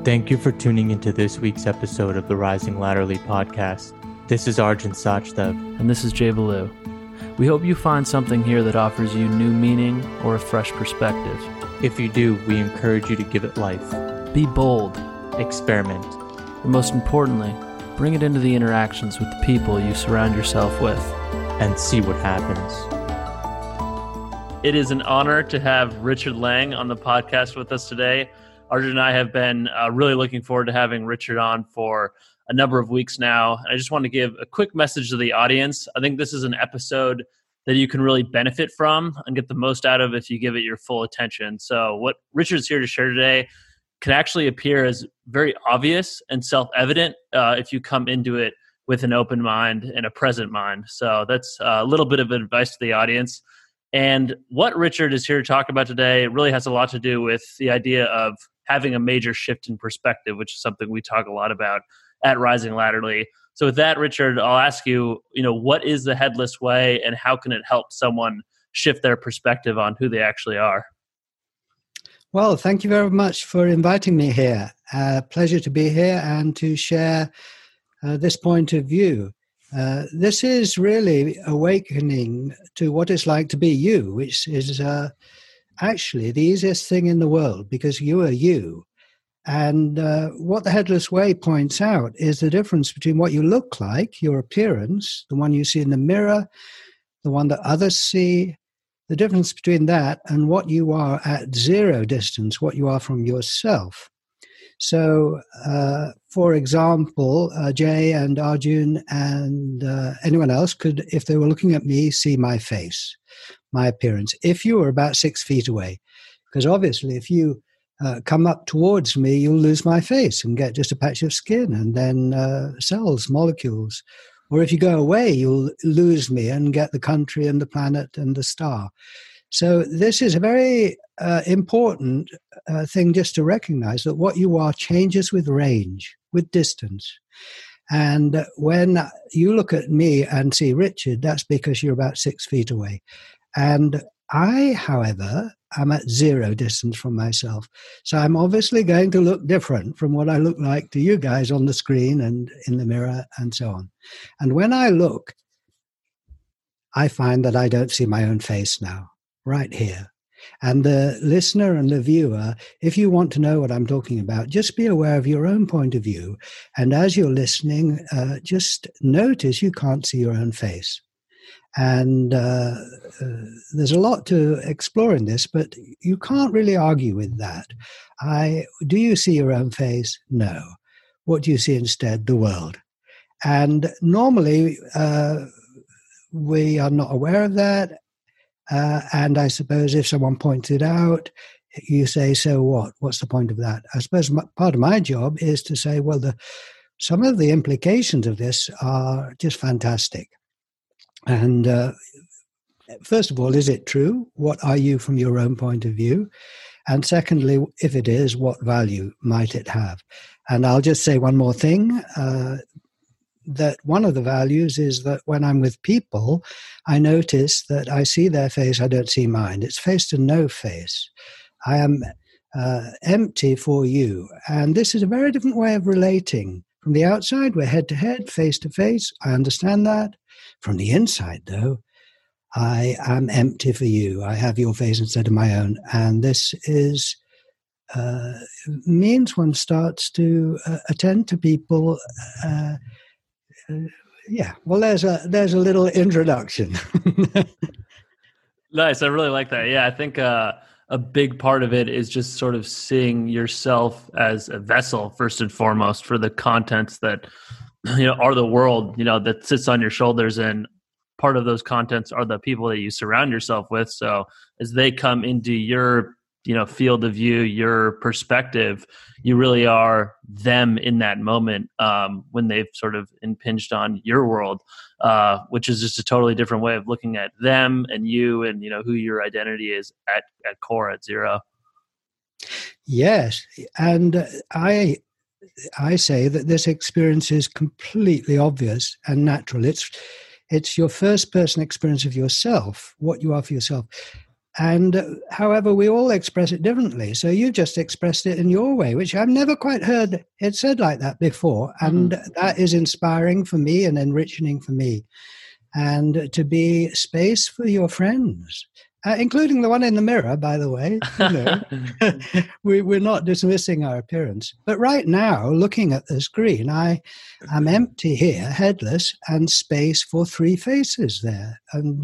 Thank you for tuning into this week's episode of the Rising Latterly podcast. This is Arjun Sachdev. And this is Jay Baloo. We hope you find something here that offers you new meaning or a fresh perspective. If you do, we encourage you to give it life. Be bold. Experiment. And most importantly, bring it into the interactions with the people you surround yourself with. And see what happens. It is an honor to have Richard Lang on the podcast with us today. Arjun and I have been really looking forward to having Richard on for a number of weeks now. And I just want to give a quick message to the audience. I think this is an episode that you can really benefit from and get the most out of if you give it your full attention. So what Richard's here to share today can actually appear as very obvious and self-evident if you come into it with an open mind and a present mind. So that's a little bit of advice to the audience. And what Richard is here to talk about today really has a lot to do with the idea of having a major shift in perspective, which is something we talk a lot about at Rising Latterly. So with that, Richard, I'll ask you, what is the Headless Way and how can it help someone shift their perspective on who they actually are? Well, thank you very much for inviting me here. Pleasure to be here and to share this point of view. This is really awakening to what it's like to be you, which is actually the easiest thing in the world because you are you. And what the Headless Way points out is the difference between what you look like, your appearance, the one you see in the mirror, the one that others see, the difference between that and what you are at zero distance, what you are from yourself. So, for example, Jay and Arjun and anyone else could, if they were looking at me, see my face, my appearance, if you were about 6 feet away. Because obviously, if you come up towards me, you'll lose my face and get just a patch of skin and then cells, molecules. Or if you go away, you'll lose me and get the country and the planet and the star. So this is a very important thing just to recognize that what you are changes with range, with distance. And when you look at me and see Richard, that's because you're about 6 feet away. And I, however, am at zero distance from myself. So I'm obviously going to look different from what I look like to you guys on the screen and in the mirror and so on. And when I look, I find that I don't see my own face now, right here. And the listener and the viewer, if you want to know what I'm talking about, just be aware of your own point of view. And as you're listening, just notice you can't see your own face. And there's a lot to explore in this, but you can't really argue with that. Do you see your own face? No. What do you see instead? The world. And normally, we are not aware of that. And I suppose if someone points it out, you say, so what? What's the point of that? I suppose part of my job is to say, well, some of the implications of this are just fantastic. And first of all, is it true? What are you from your own point of view? And secondly, if it is, what value might it have? And I'll just say one more thing, that one of the values is that when I'm with people, I notice that I see their face, I don't see mine. It's face to no face. I am empty for you. And this is a very different way of relating. From the outside, we're head to head, face to face. I understand that. From the inside, though, I am empty for you. I have your face instead of my own. And this means one starts to attend to people. Well, there's a little introduction. Nice. I really like that. Yeah, I think a big part of it is just sort of seeing yourself as a vessel, first and foremost, for the contents that are the world, that sits on your shoulders. And part of those contents are the people that you surround yourself with. So as they come into your, field of view, your perspective, you really are them in that moment when they've sort of impinged on your world, which is just a totally different way of looking at them and you and, who your identity is at core, at zero. Yes. And I say that this experience is completely obvious and natural. It's your first person experience of yourself, what you are for yourself. And however, we all express it differently. So you just expressed it in your way, which I've never quite heard it said like that before. And that is inspiring for me and enriching for me. And to be space for your friends, including the one in the mirror, by the way. You know, we're not dismissing our appearance. But right now, looking at the screen, I'm empty here, headless, and space for three faces there. And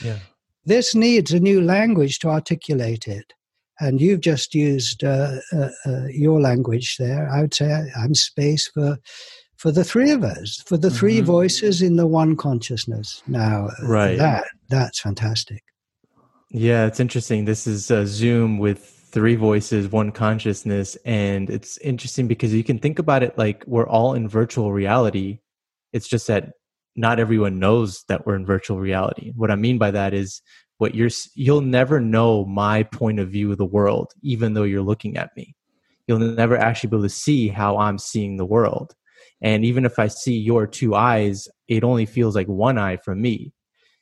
this needs a new language to articulate it. And you've just used your language there. I would say I'm space for the three of us, for the three voices in the one consciousness. Now, that's fantastic. Yeah, it's interesting. This is Zoom with three voices, one consciousness. And it's interesting because you can think about it like we're all in virtual reality. It's just that not everyone knows that we're in virtual reality. What I mean by that is you'll never know my point of view of the world, even though you're looking at me. You'll never actually be able to see how I'm seeing the world. And even if I see your two eyes, it only feels like one eye from me.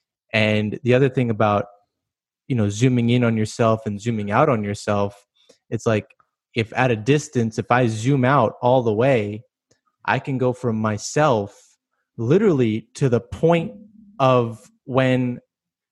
And the other thing about, zooming in on yourself and zooming out on yourself, it's like if at a distance, if I zoom out all the way, I can go from myself literally to the point of when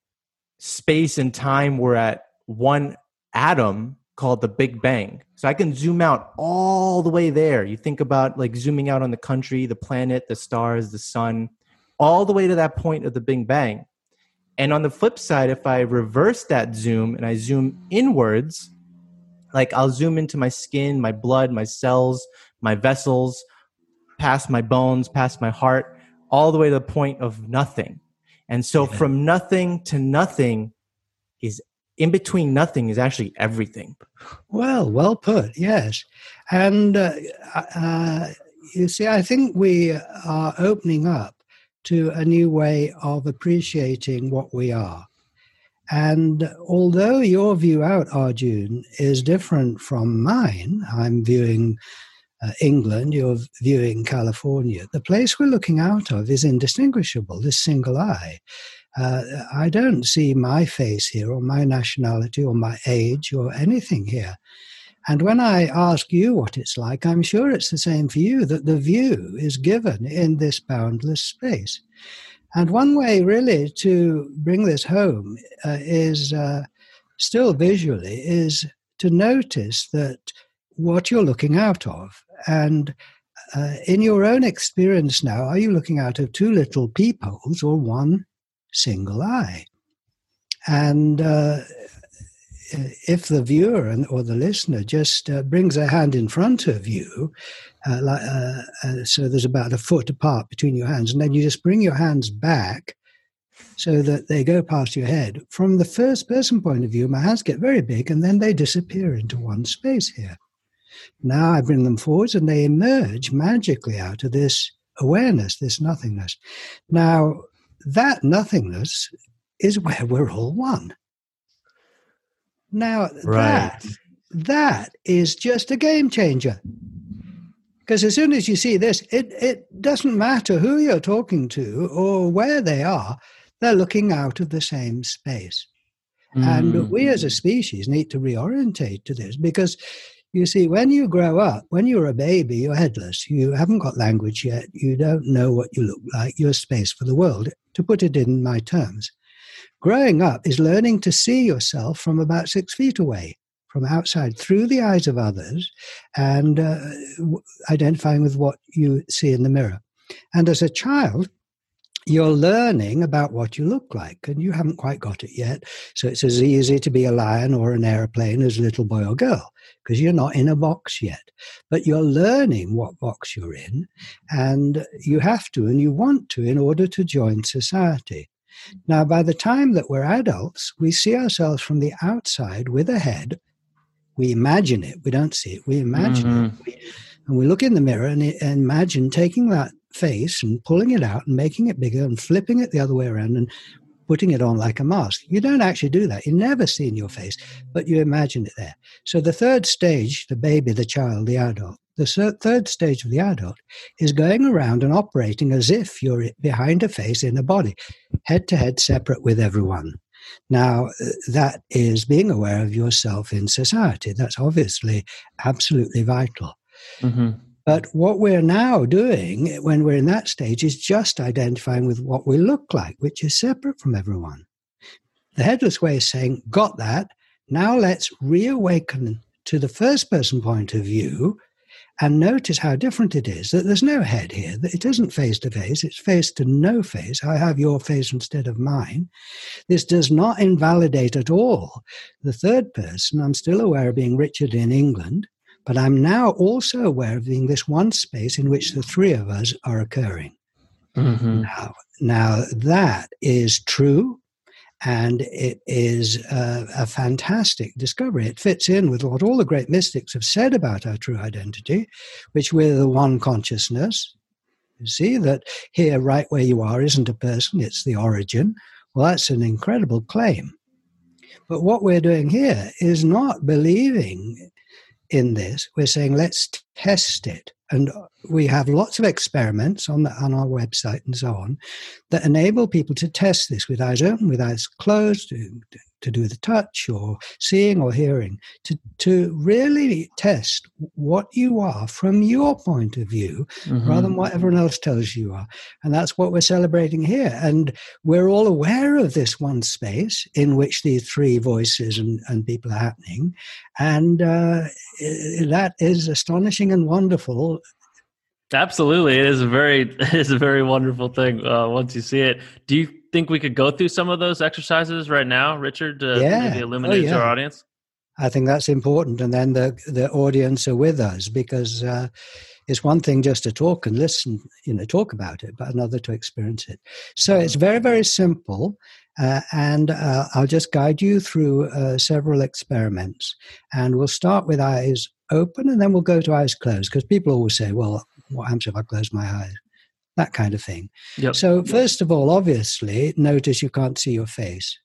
space and time were at one atom called the Big Bang. So I can zoom out all the way there. You think about like zooming out on the country, the planet, the stars, the sun, all the way to that point of the Big Bang. And on the flip side, if I reverse that zoom and I zoom inwards, like I'll zoom into my skin, my blood, my cells, my vessels, past my bones, past my heart, all the way to the point of nothing. And so from nothing to nothing is in between nothing is actually everything. Well put, yes. And you see, I think we are opening up to a new way of appreciating what we are. And although your view out, Arjun, is different from mine, I'm viewing England, you're viewing California, the place we're looking out of is indistinguishable, this single eye. I don't see my face here or my nationality or my age or anything here. And when I ask you what it's like, I'm sure it's the same for you, that the view is given in this boundless space. And one way really to bring this home is still visually, is to notice that what you're looking out of. And in your own experience now, are you looking out of two little peepholes or one single eye? And if the viewer or the listener just brings their hand in front of you, so there's about a foot apart between your hands, and then you just bring your hands back so that they go past your head. From the first person point of view, my hands get very big and then they disappear into one space here. Now I bring them forwards and they emerge magically out of this awareness, this nothingness. Now, that nothingness is where we're all one. Now, that is just a game changer. Because as soon as you see this, it doesn't matter who you're talking to or where they are, they're looking out of the same space. And we as a species need to reorientate to this because, you see, when you grow up, when you're a baby, you're headless. You haven't got language yet. You don't know what you look like. You're space for the world, to put it in my terms. Growing up is learning to see yourself from about 6 feet away, from outside, through the eyes of others, and identifying with what you see in the mirror. And as a child, you're learning about what you look like, and you haven't quite got it yet. So it's as easy to be a lion or an airplane as a little boy or girl, because you're not in a box yet. But you're learning what box you're in, and you have to and you want to in order to join society. Now, by the time that we're adults, we see ourselves from the outside with a head. We imagine it. We don't see it. We imagine it. And we look in the mirror and imagine taking that face and pulling it out and making it bigger and flipping it the other way around and putting it on like a mask. You don't actually do that. You never see in your face, but you imagine it there. So the third stage, the baby, the child, the adult, the third stage of the adult is going around and operating as if you're behind a face in a body, head to head, separate with everyone. Now, that is being aware of yourself in society. That's obviously absolutely vital. Mm-hmm. But what we're now doing when we're in that stage is just identifying with what we look like, which is separate from everyone. The Headless Way is saying, got that. Now let's reawaken to the first person point of view and notice how different it is, that there's no head here, that it isn't face to face, it's face to no face. I have your face instead of mine. This does not invalidate at all the third person. I'm still aware of being Richard in England, but I'm now also aware of being this one space in which the three of us are occurring. Mm-hmm. Now that is true. And it is a fantastic discovery. It fits in with what all the great mystics have said about our true identity, which we're the one consciousness. You see that here, right where you are, isn't a person, it's the origin. Well, that's an incredible claim. But what we're doing here is not believing in this. We're saying, let's test it. And we have lots of experiments on our website and so on that enable people to test this with eyes open, with eyes closed, to do the touch or seeing or hearing, to really test what you are from your point of view, rather than what everyone else tells you are. And that's what we're celebrating here. And we're all aware of this one space in which these three voices and people are happening. And that is astonishing and wonderful. Absolutely. It is a very wonderful thing once you see it. Do you think we could go through some of those exercises right now, Richard, to maybe illuminate to our audience? I think that's important. And then the audience are with us, because it's one thing just to talk and listen, talk about it, but another to experience it. So it's very, very simple. And I'll just guide you through several experiments. And we'll start with eyes open, and then we'll go to eyes closed, because people always say, well, what happens if I close my eyes? That kind of thing. Yep. So first of all, obviously, notice you can't see your face.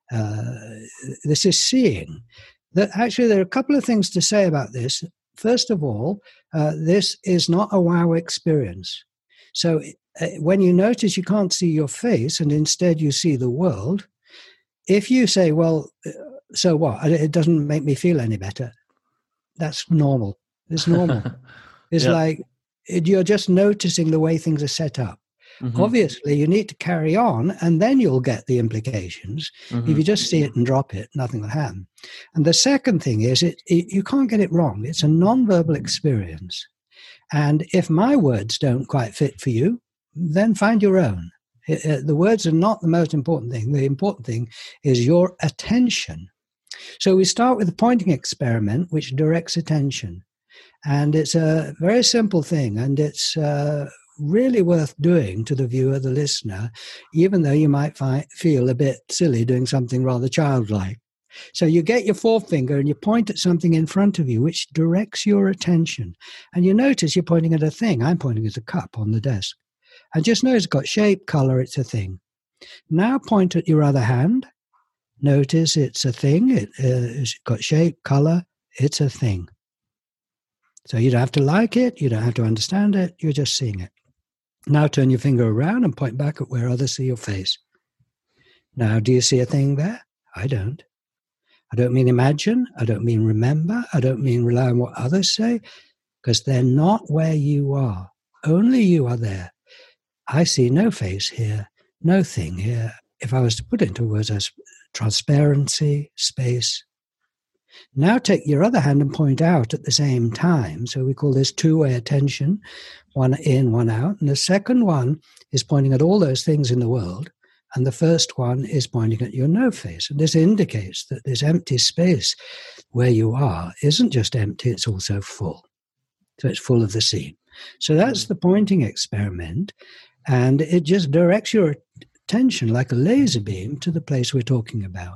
This is seeing. Actually, there are a couple of things to say about this. First of all, this is not a wow experience. So when you notice you can't see your face and instead you see the world, if you say, well, so what? It doesn't make me feel any better. That's normal. It's normal. It's like you're just noticing the way things are set up. Mm-hmm. Obviously, you need to carry on, and then you'll get the implications. Mm-hmm. If you just see it and drop it, nothing will happen. And the second thing is, you can't get it wrong. It's a non-verbal experience. And if my words don't quite fit for you, then find your own. The words are not the most important thing. The important thing is your attention. So we start with a pointing experiment, which directs attention. And it's a very simple thing, and it's really worth doing to the viewer, the listener, even though you might feel a bit silly doing something rather childlike. So you get your forefinger and you point at something in front of you, which directs your attention. And you notice you're pointing at a thing. I'm pointing at a cup on the desk. And just notice it's got shape, color, it's a thing. Now point at your other hand. Notice it's a thing. It's got shape, color, it's a thing. So you don't have to like it, you don't have to understand it, you're just seeing it. Now turn your finger around and point back at where others see your face. Now, do you see a thing there? I don't. I don't mean imagine, I don't mean remember, I don't mean rely on what others say, because they're not where you are. Only you are there. I see no face here, no thing here. If I was to put it into words as transparency, space. Now take your other hand and point out at the same time. So we call this two-way attention, one in, one out. And the second one is pointing at all those things in the world. And the first one is pointing at your no face. And this indicates that this empty space where you are isn't just empty, it's also full. So it's full of the scene. So that's the pointing experiment. And it just directs your attention like a laser beam to the place we're talking about.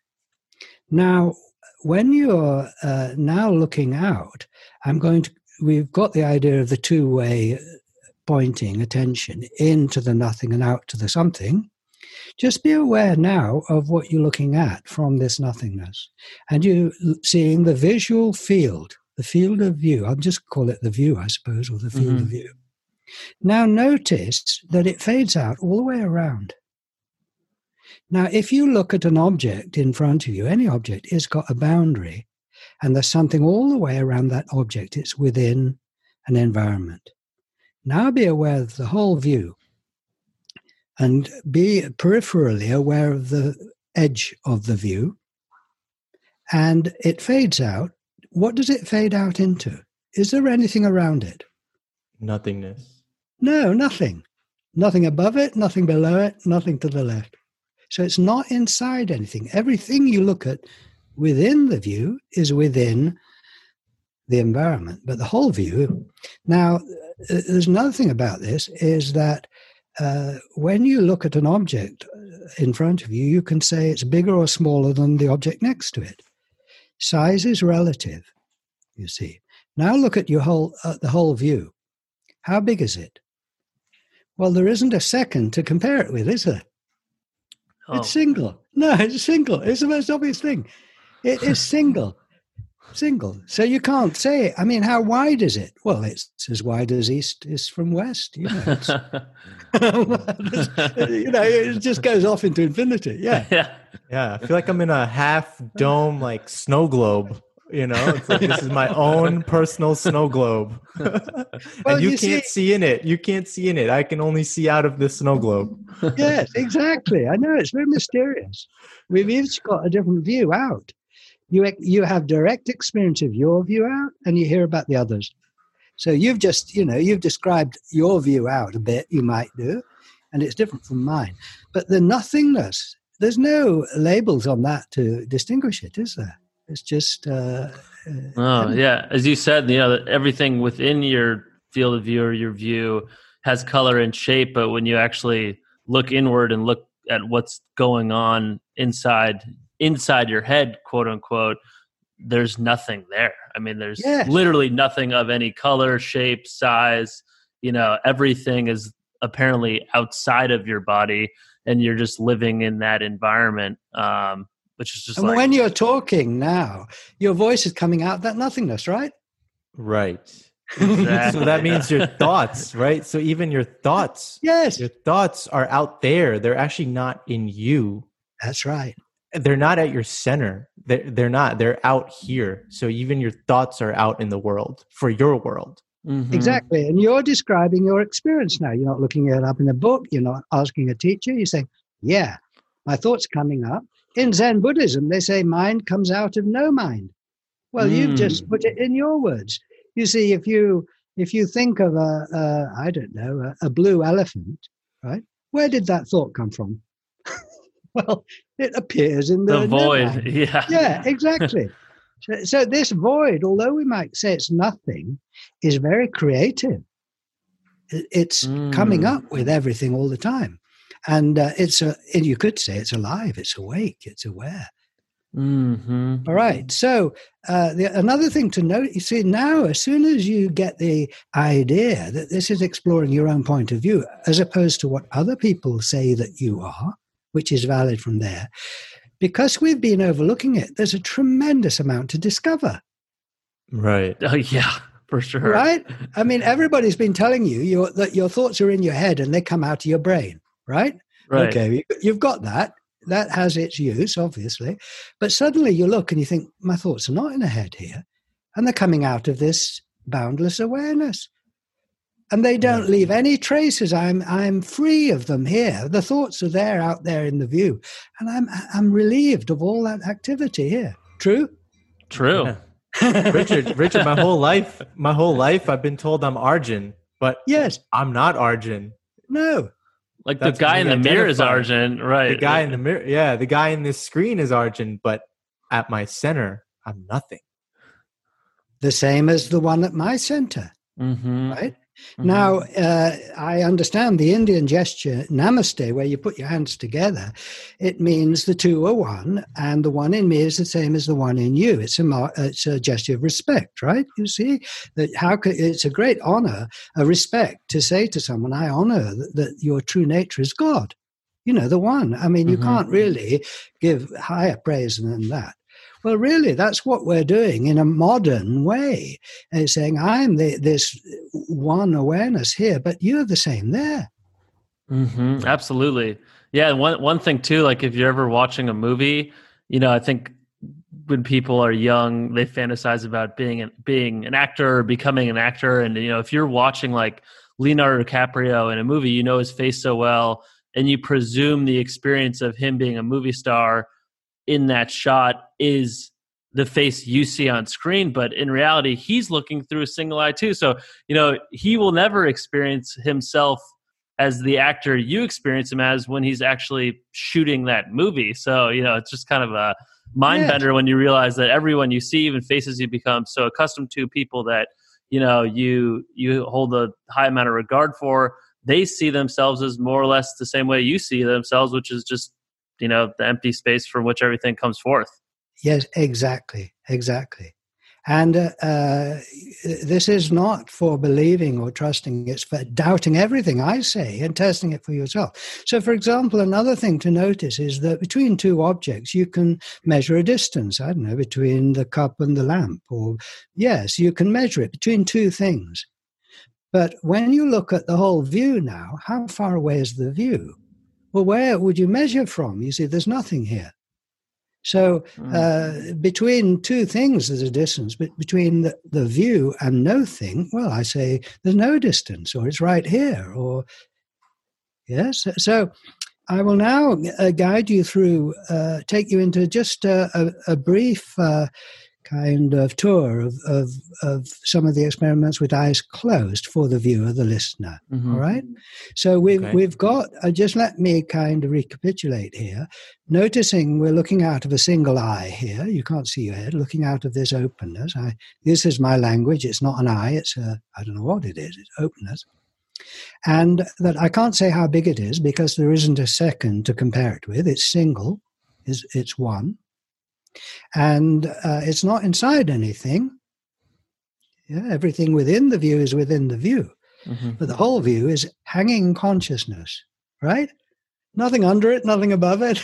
Now, when you're now looking out, we've got the idea of the two-way pointing attention into the nothing and out to the something. Just be aware now of what you're looking at from this nothingness. And you're seeing the visual field, the field of view. I'll just call it the view, I suppose, or the field of view. Now notice that it fades out all the way around. Now, if you look at an object in front of you, any object, it's got a boundary, and there's something all the way around that object. It's within an environment. Now be aware of the whole view, and be peripherally aware of the edge of the view, and it fades out. What does it fade out into? Is there anything around it? Nothingness. No, nothing. Nothing above it, nothing below it, nothing to the left. So it's not inside anything. Everything you look at within the view is within the environment, but the whole view. Now, there's another thing about this is that when you look at an object in front of you, you can say it's bigger or smaller than the object next to it. Size is relative, you see. Now look at the whole view. How big is it? Well, there isn't a second to compare it with, is there? Oh. It's single. No, it's single. It's the most obvious thing. It is single. Single. So you can't say, I mean, how wide is it? Well, it's as wide as east is from west. You know, it just goes off into infinity. Yeah. Yeah. I feel like I'm in a half dome, like snow globe. You know, it's like this is my own personal snow globe. And you can't see in it. You can't see in it. I can only see out of the snow globe. Yes, exactly. I know, it's very mysterious. We've each got a different view out. You have direct experience of your view out, and you hear about the others. So you've described your view out a bit, you might do, and it's different from mine. But the nothingness, there's no labels on that to distinguish it, is there? It's just... yeah. As you said, everything within your field of view or your view has color and shape, but when you actually look inward and look at what's going on inside your head, quote unquote, there's nothing there. I mean, there's literally nothing of any color, shape, size. Everything is apparently outside of your body, and you're just living in that environment. Which is just when you're talking now, your voice is coming out that nothingness, right? Right. Exactly. So that means your thoughts, right? So even your thoughts, yes, your thoughts are out there. They're actually not in you. That's right. They're not at your center. They're not. They're out here. So even your thoughts are out in the world for your world. Mm-hmm. Exactly. And you're describing your experience now. You're not looking it up in a book. You're not asking a teacher. You're saying, yeah, my thoughts coming up. In Zen Buddhism, they say mind comes out of no mind. Well, you've just put it in your words. You see, if you think of a blue elephant, right? Where did that thought come from? Well, it appears in the void. Mind. Yeah, exactly. So this void, although we might say it's nothing, is very creative. It's coming up with everything all the time. And you could say it's alive, it's awake, it's aware. Mm-hmm. All right. So another thing to note, you see, now as soon as you get the idea that this is exploring your own point of view, as opposed to what other people say that you are, which is valid from there, because we've been overlooking it, there's a tremendous amount to discover. Right. Oh, yeah. For sure. Right? I mean, everybody's been telling you that your thoughts are in your head and they come out of your brain. Right? Okay, you've got that. That has its use, obviously. But suddenly you look and you think, my thoughts are not in a head here. And they're coming out of this boundless awareness. And they don't leave any traces. I'm free of them here. The thoughts are there, out there in the view. And I'm relieved of all that activity here. True? True. Yeah. Richard, my whole life I've been told I'm Arjun. But yes, I'm not Arjun. No. Like the guy in the mirror is Arjun, right? The guy in the mirror, the guy in this screen is Arjun, but at my center, I'm nothing. The same as the one at my center, right? Mm-hmm. Now, I understand the Indian gesture, namaste, where you put your hands together. It means the two are one, and the one in me is the same as the one in you. It's a gesture of respect, right? You see, it's a great honor, a respect to say to someone, I honor that your true nature is God. The one. I mean, you can't really give higher praise than that. Well, really, that's what we're doing in a modern way. It's saying, I'm this one awareness here, but you're the same there. Mm-hmm. Absolutely. Yeah, one thing too, like if you're ever watching a movie, I think when people are young, they fantasize about being an actor or becoming an actor. And if you're watching like Leonardo DiCaprio in a movie, you know his face so well, and you presume the experience of him being a movie star in that shot is the face you see on screen. But in reality, he's looking through a single eye too. So, he will never experience himself as the actor you experience him as when he's actually shooting that movie. So, it's just kind of a mind bender when you realize that everyone you see, even faces you become so accustomed to, people that, you hold a high amount of regard for, they see themselves as more or less the same way you see themselves, which is just, the empty space from which everything comes forth. Yes, exactly. And this is not for believing or trusting, it's for doubting everything I say and testing it for yourself. So, for example, another thing to notice is that between two objects, you can measure a distance, I don't know, between the cup and the lamp. Or, yes, you can measure it between two things. But when you look at the whole view now, how far away is the view? Well, where would you measure from? You see, there's nothing here. So between two things, there's a distance. But between the view and no thing, well, I say there's no distance, or it's right here, or yes. So I will now guide you through, take you into just a brief kind of tour of some of the experiments with eyes closed for the viewer, the listener. Mm-hmm. All right. So we've got, just let me kind of recapitulate here. Noticing we're looking out of a single eye here. You can't see your head, looking out of this openness. This is my language. It's not an eye. It's I don't know what it is. It's openness. And that I can't say how big it is because there isn't a second to compare it with. It's single. It's one. And it's not inside anything. Yeah, everything within the view is within the view. Mm-hmm. But the whole view is hanging consciousness, right? Nothing under it, nothing above it.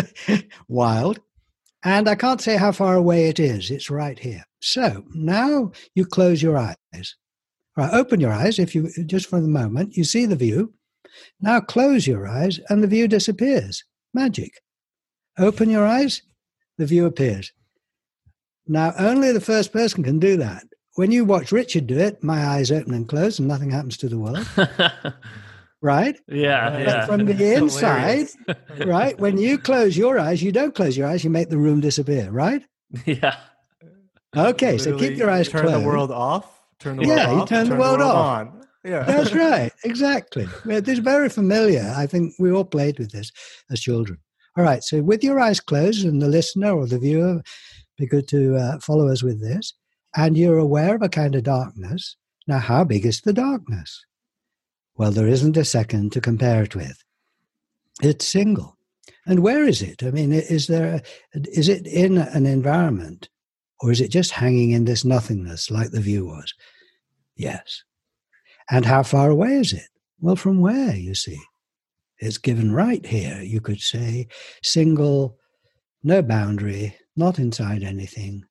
Wild. And I can't say how far away it is. It's right here. So now you close your eyes. Right, open your eyes, if you just for the moment. You see the view. Now close your eyes and the view disappears. Magic. Open your eyes. The view appears. Now, only the first person can do that. When you watch Richard do it, my eyes open and close and nothing happens to the world. Right? Yeah. But from the inside, right, when you close your eyes, you don't close your eyes, you make the room disappear, right? Yeah. Okay, so keep your eyes closed. Turn the world off. Turn the world off. You turn the world off. On. Yeah. That's right, exactly. This is very familiar. I think we all played with this as children. All right, so with your eyes closed, and the listener or the viewer, be good to follow us with this, and you're aware of a kind of darkness. Now, how big is the darkness? Well, there isn't a second to compare it with. It's single. And where is it? I mean, is it in an environment, or is it just hanging in this nothingness like the view was? Yes. And how far away is it? Well, from where, you see? It's given right here, you could say, single, no boundary, not inside anything.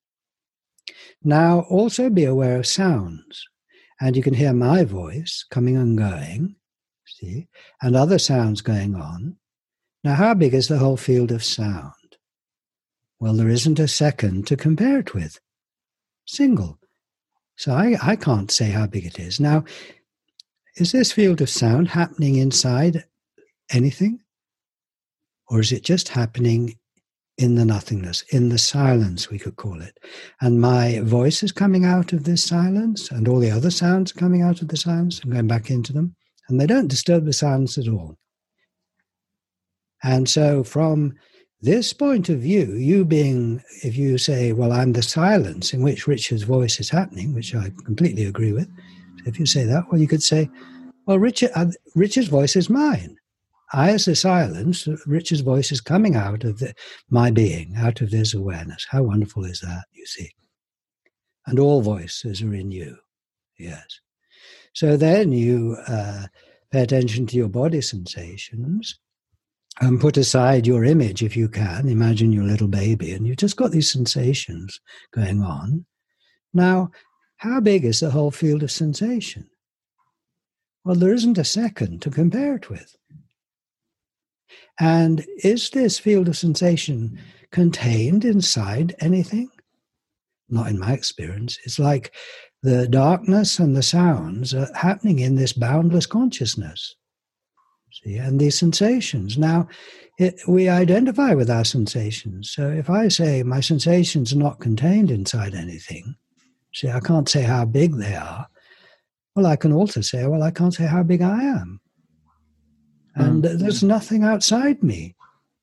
Now, also be aware of sounds. And you can hear my voice coming and going, see, and other sounds going on. Now, how big is the whole field of sound? Well, there isn't a second to compare it with. Single. So I can't say how big it is. Now, is this field of sound happening inside anything? Or is it just happening in the nothingness, in the silence, we could call it? And my voice is coming out of this silence, and all the other sounds are coming out of the silence and going back into them, and they don't disturb the silence at all. And so from this point of view, you being, if you say, well, I'm the silence in which Richard's voice is happening, which I completely agree with. If you say that, well, you could say, well, Richard's voice is mine. I, as the silence, Richard's voice is coming out of my being, out of this awareness. How wonderful is that, you see? And all voices are in you, yes. So then you pay attention to your body sensations and put aside your image if you can. Imagine your little baby and you've just got these sensations going on. Now, how big is the whole field of sensation? Well, there isn't a second to compare it with. And is this field of sensation contained inside anything? Not in my experience. It's like the darkness and the sounds are happening in this boundless consciousness. See, and these sensations. Now, we identify with our sensations. So if I say my sensations are not contained inside anything, see, I can't say how big they are. Well, I can also say, well, I can't say how big I am. And there's nothing outside me.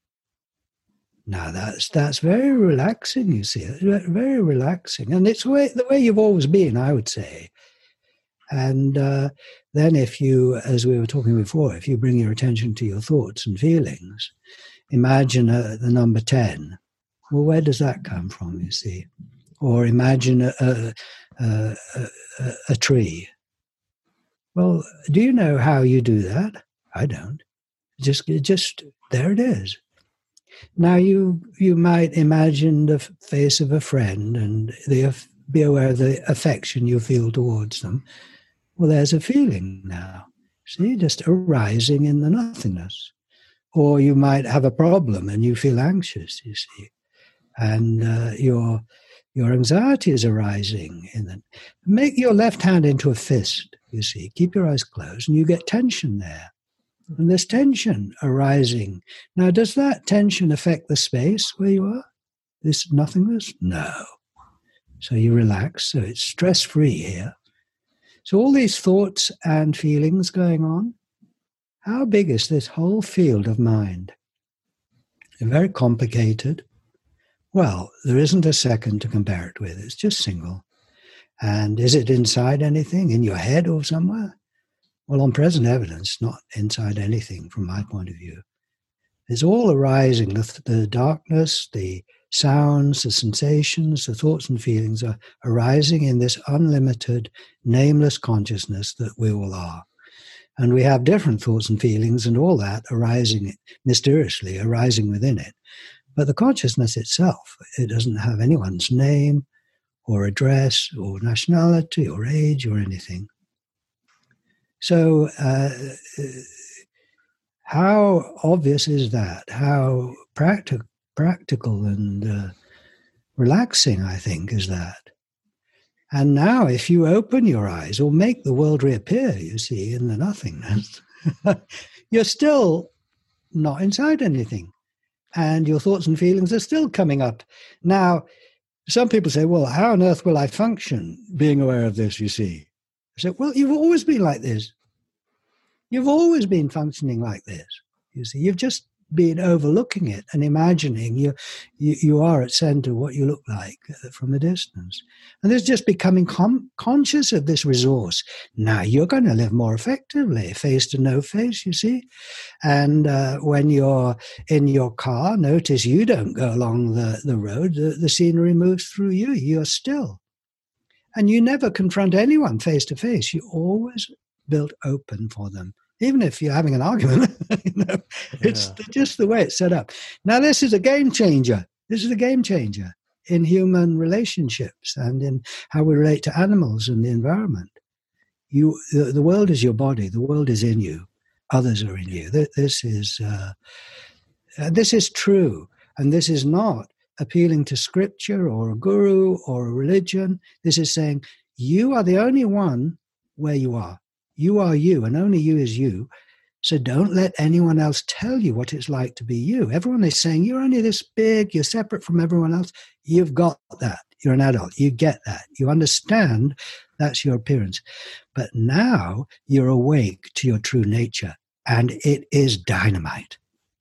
Now, that's very relaxing, you see. It's very relaxing. And it's the way you've always been, I would say. And then if you, as we were talking before, if you bring your attention to your thoughts and feelings, imagine the number 10. Well, where does that come from, you see? Or imagine a tree. Well, do you know how you do that? I don't. Just there it is. Now you might imagine the face of a friend and be aware of the affection you feel towards them. Well, there's a feeling now. See, just arising in the nothingness. Or you might have a problem and you feel anxious, you see. And your anxiety is arising in it. Make your left hand into a fist, you see. Keep your eyes closed and you get tension there. And there's tension arising. Now, does that tension affect the space where you are? This nothingness? No. So you relax, so it's stress-free here. So all these thoughts and feelings going on, how big is this whole field of mind? They're very complicated. Well, there isn't a second to compare it with. It's just single. And is it inside anything, in your head or somewhere? Well, on present evidence, not inside anything from my point of view. It's all arising. The darkness, the sounds, the sensations, the thoughts and feelings are arising in this unlimited, nameless consciousness that we all are. And we have different thoughts and feelings and all that arising mysteriously, arising within it. But the consciousness itself, it doesn't have anyone's name or address or nationality or age or anything. So how obvious is that? How practical and relaxing, I think, is that? And now if you open your eyes or make the world reappear, you see, in the nothingness, you're still not inside anything. And your thoughts and feelings are still coming up. Now, some people say, well, how on earth will I function being aware of this, you see? I said, well, you've always been like this. You've always been functioning like this. You see, you've just been overlooking it and imagining you are at center what you look like from a distance. And there's just becoming conscious of this resource. Now you're going to live more effectively, face to no face, you see. And when you're in your car, notice you don't go along the road. The scenery moves through you. You're still. And you never confront anyone face to face. You always built open for them, even if you're having an argument. It's just the way it's set up. Now, this is a game changer. This is a game changer in human relationships and in how we relate to animals and the environment. The world is your body. The world is in you. Others are in you. This is true, and this is not appealing to scripture or a guru or a religion. This is saying you are the only one where you are. You are you, and only you is you. So don't let anyone else tell you what it's like to be you. Everyone is saying, you're only this big, you're separate from everyone else. You've got that. You're an adult. You get that. You understand that's your appearance. But now you're awake to your true nature, and it is dynamite.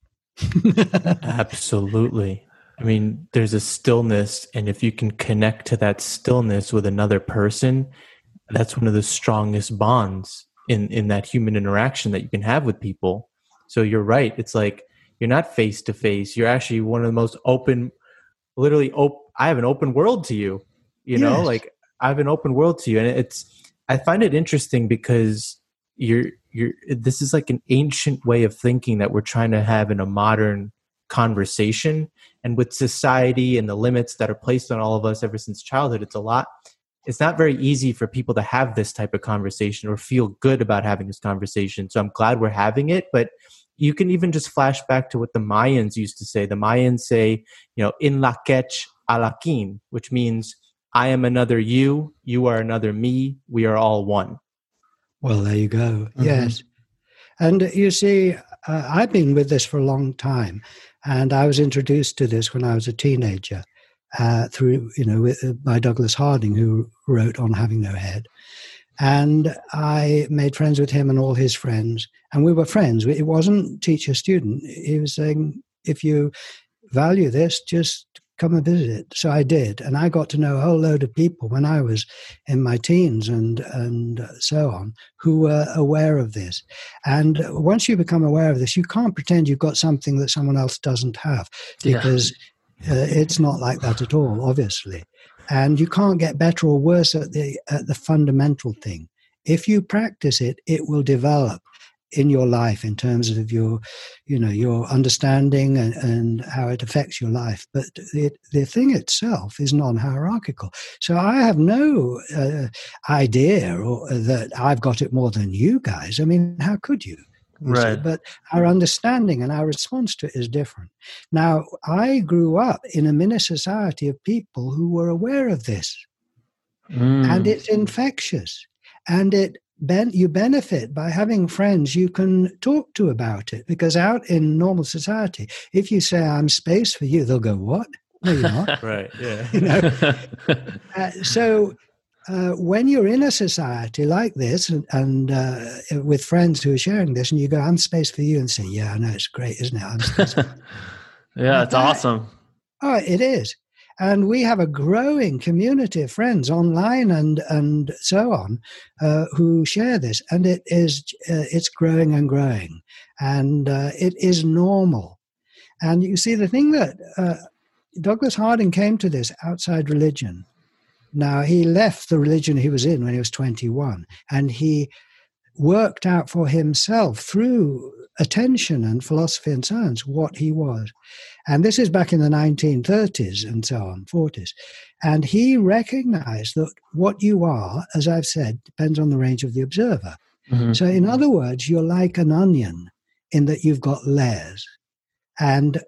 Absolutely. I mean, there's a stillness, and if you can connect to that stillness with another person, that's one of the strongest bonds in that human interaction that you can have with people. So you're right. It's like you're not face to face. You're actually one of the most open, literally, I have an open world to you. You know, like I have an open world to you. And I find it interesting because this is like an ancient way of thinking that we're trying to have in a modern conversation. And with society and the limits that are placed on all of us ever since childhood, it's not very easy for people to have this type of conversation or feel good about having this conversation. So I'm glad we're having it, but you can even just flash back to what the Mayans used to say. The Mayans say, in la quech alakin, which means I am another you, you are another me, we are all one. Well, there you go. Mm-hmm. Yes. And you see, I've been with this for a long time, and I was introduced to this when I was a teenager through, by Douglas Harding, who wrote On Having No Head. And I made friends with him and all his friends, and we were friends. It wasn't teacher-student. He was saying, if you value this, just come and visit it. So I did, and I got to know a whole load of people when I was in my teens and so on, who were aware of this. And once you become aware of this, you can't pretend you've got something that someone else doesn't have, because it's not like that at all, obviously. And you can't get better or worse at the fundamental thing. If you practice it, it will develop in your life in terms of your understanding and how it affects your life. But the thing itself is non-hierarchical. So I have no idea that I've got it more than you guys. I mean, how could you? Right. But our understanding and our response to it is different. Now, I grew up in a mini society of people who were aware of this. And it's infectious. And you benefit by having friends you can talk to about it. Because out in normal society, if you say, I'm space for you, they'll go, what? No, you're not. Right, yeah. So when you're in a society like this and with friends who are sharing this, and you go, I'm space for you, and say, yeah, I know, it's great, isn't it? I'm space for you. Yeah, it's awesome. Oh, it is. And we have a growing community of friends online and so on who share this. And it's growing and growing. And it is normal. And you see, the thing that Douglas Harding came to this outside religion. Now, he left the religion he was in when he was 21, and he worked out for himself through attention and philosophy and science what he was. And this is back in the 1930s and so on, 40s. And he recognized that what you are, as I've said, depends on the range of the observer. Mm-hmm. So in other words, you're like an onion in that you've got layers. And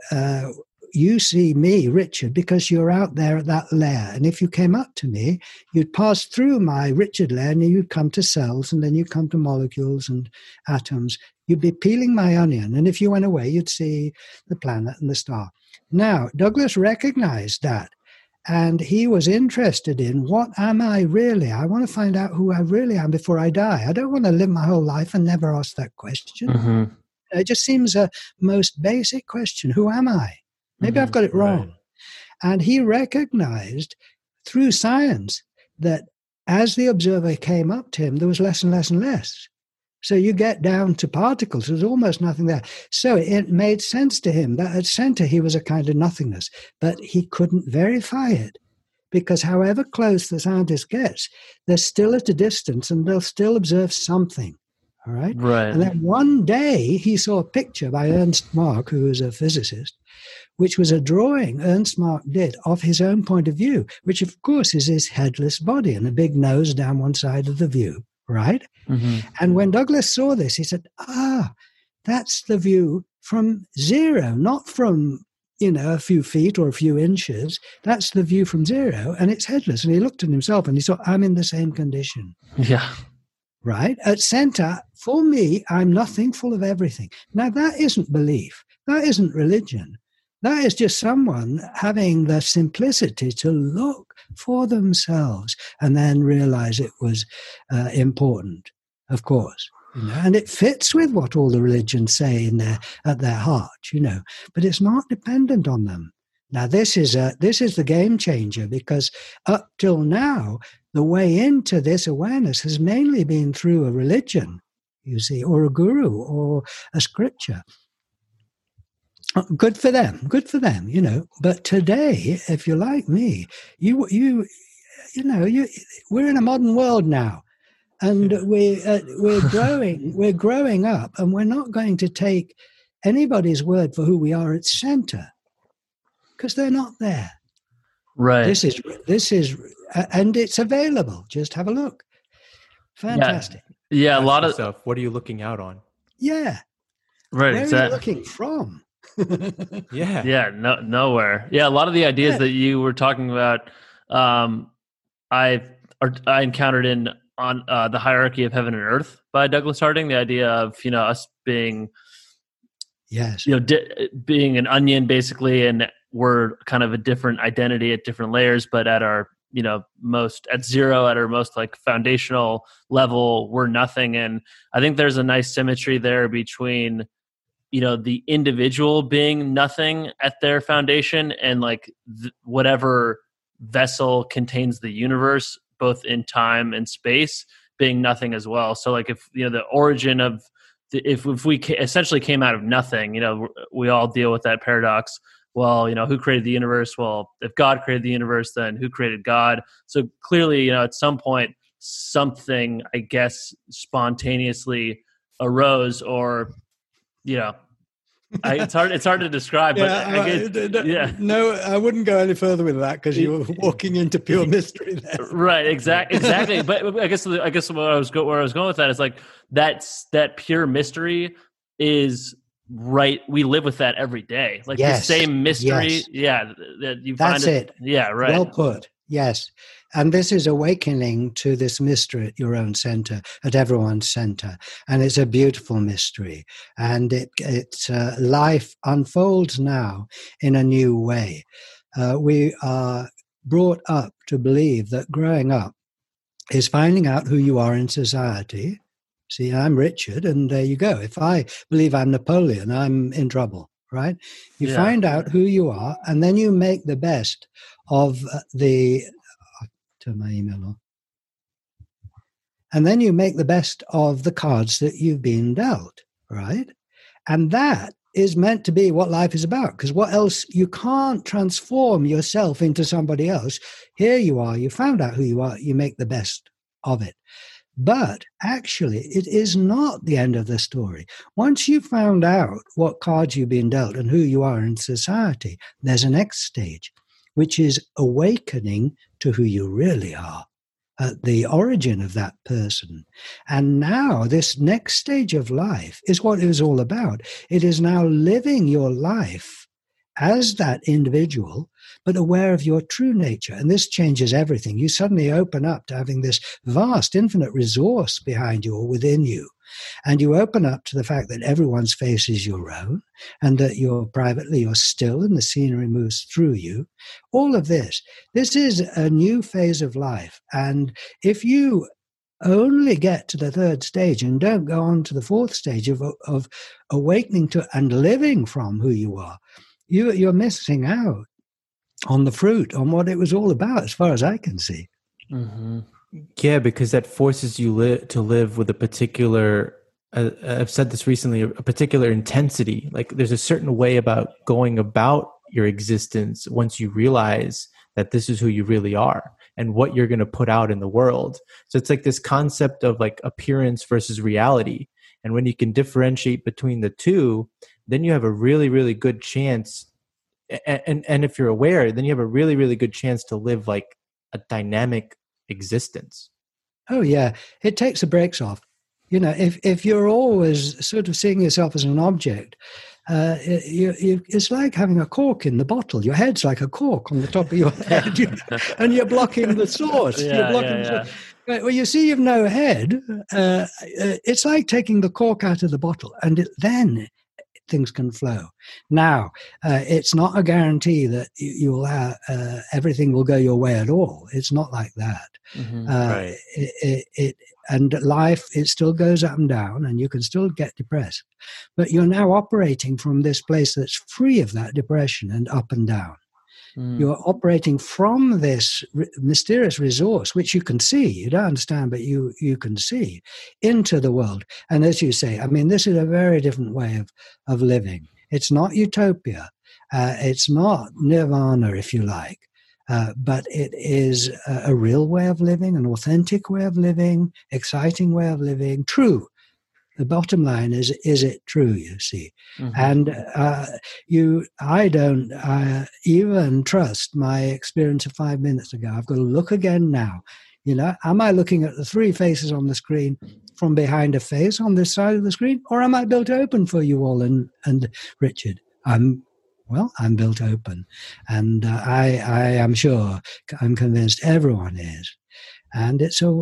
you see me, Richard, because you're out there at that layer. And if you came up to me, you'd pass through my Richard layer, and you'd come to cells, and then you'd come to molecules and atoms. You'd be peeling my onion. And if you went away, you'd see the planet and the star. Now, Douglas recognized that. And he was interested in, what am I really? I want to find out who I really am before I die. I don't want to live my whole life and never ask that question. Mm-hmm. It just seems a most basic question. Who am I? Maybe I've got it wrong. Right. And he recognized through science that as the observer came up to him, there was less and less and less. So you get down to particles. There's almost nothing there. So it made sense to him that at center he was a kind of nothingness, but he couldn't verify it, because however close the scientist gets, they're still at a distance and they'll still observe something. All right? Right. And then one day he saw a picture by Ernst Mach, who was a physicist, which was a drawing Ernst Mach did of his own point of view, which of course is his headless body and a big nose down one side of the view, right? Mm-hmm. And when Douglas saw this, he said, that's the view from zero, not from, a few feet or a few inches. That's the view from zero, and it's headless. And he looked at himself and he thought, I'm in the same condition. Yeah. Right? At center, for me, I'm nothing, full of everything. Now, that isn't belief. That isn't religion. That is just someone having the simplicity to look for themselves and then realize it was important, of course. And it fits with what all the religions say at their heart, but it's not dependent on them. Now, this is the game changer, because up till now, the way into this awareness has mainly been through a religion, you see, or a guru or a scripture. Good for them, But today, if you're like me, we're in a modern world now, and we're growing up, and we're not going to take anybody's word for who we are at center, because they're not there. Right. This is, and it's available. Just have a look. Fantastic. Yeah, a lot of stuff. What are you looking out on? Yeah. Right. Where are you looking from? Yeah. Yeah. Nowhere. Yeah. A lot of the ideas that you were talking about, I encountered on The Hierarchy of Heaven and Earth by Douglas Harding. The idea of us being being an onion basically, and we're kind of a different identity at different layers, but at our most at zero, at our most like foundational level, we're nothing. And I think there's a nice symmetry there between the individual being nothing at their foundation and like whatever vessel contains the universe, both in time and space, being nothing as well. So like if the origin of if we essentially came out of nothing, we all deal with that paradox. Well, who created the universe? Well, if God created the universe, then who created God? So clearly, at some point, something, I guess, spontaneously arose, or it's hard to describe. But no, I wouldn't go any further with that because you were walking into pure mystery there. Right, exactly. But I guess where I was going with that is like that pure mystery is. Right, we live with that every day, like the same mystery. Yes. Yeah, that you That's find it. Yeah, right. Well put. Yes, and this is awakening to this mystery at your own center, at everyone's center, and it's a beautiful mystery. And it's life unfolds now in a new way. We are brought up to believe that growing up is finding out who you are in society. See, I'm Richard, and there you go. If I believe I'm Napoleon, I'm in trouble, right? You find out who you are, and then you make the best of turn my email on. And then you make the best of the cards that you've been dealt, right? And that is meant to be what life is about, because what else? You can't transform yourself into somebody else. Here you are, you found out who you are, you make the best of it. But actually, it is not the end of the story. Once you've found out what cards you've been dealt and who you are in society, there's a next stage, which is awakening to who you really are at the origin of that person. And now this next stage of life is what it was all about. It is now living your life as that individual, but aware of your true nature. And this changes everything. You suddenly open up to having this vast, infinite resource behind you or within you. And you open up to the fact that everyone's face is your own, and that you're still, and the scenery moves through you. All of this is a new phase of life. And if you only get to the third stage and don't go on to the fourth stage of awakening to and living from who you are, you're missing out on the fruit, on what it was all about, as far as I can see. Mm-hmm. Yeah, because that forces you to live with a particular, I've said this recently, a particular intensity. Like there's a certain way about going about your existence once you realize that this is who you really are and what you're going to put out in the world. So it's like this concept of like appearance versus reality. And when you can differentiate between the two, then you have a really, really good chance. And if you're aware, then you have a really, really good chance to live like a dynamic existence. Oh, yeah. It takes the brakes off. If you're always sort of seeing yourself as an object, it's like having a cork in the bottle. Your head's like a cork on the top of your head, and you're blocking the source. Well, you see, you've no head. It's like taking the cork out of the bottle, and then things can flow. Now, it's not a guarantee that you'll have everything will go your way at all. It's not like that. Mm-hmm. Right. And life, it still goes up and down, and you can still get depressed. But you're now operating from this place that's free of that depression and up and down. Mm. You're operating from this mysterious resource, which you can see. You don't understand, but you can see, into the world. And as you say, I mean, this is a very different way of living. It's not utopia. It's not nirvana, if you like. But it is a real way of living, an authentic way of living, exciting way of living, true. The bottom line is it true, you see? Mm-hmm. And I don't even trust my experience of 5 minutes ago. I've got to look again now. Am I looking at the three faces on the screen from behind a face on this side of the screen, or am I built open for you all and Richard? I'm built open, and I am sure, I'm convinced everyone is, and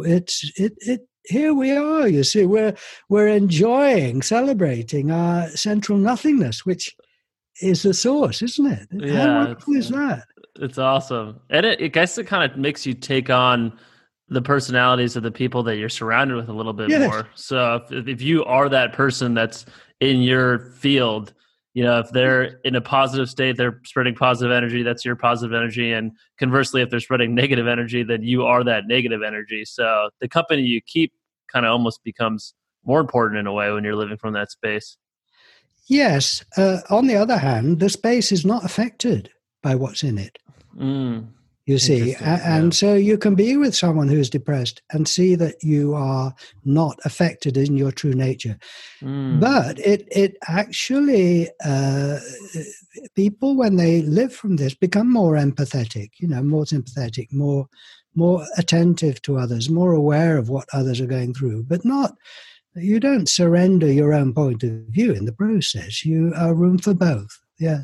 here we are. You see, we're enjoying, celebrating our central nothingness, which is the source, isn't it? Yeah, how wonderful is that? It's awesome, and I guess it kind of makes you take on the personalities of the people that you're surrounded with a little bit more. So if you are that person that's in your field, if they're in a positive state, they're spreading positive energy, that's your positive energy. And conversely, if they're spreading negative energy, then you are that negative energy. So the company you keep kind of almost becomes more important in a way when you're living from that space. Yes. On the other hand, the space is not affected by what's in it. You see, and so you can be with someone who's depressed and see that you are not affected in your true nature. But it actually, people, when they live from this, become more empathetic, more sympathetic, more attentive to others, more aware of what others are going through, but you don't surrender your own point of view in the process. You are room for both. Yeah.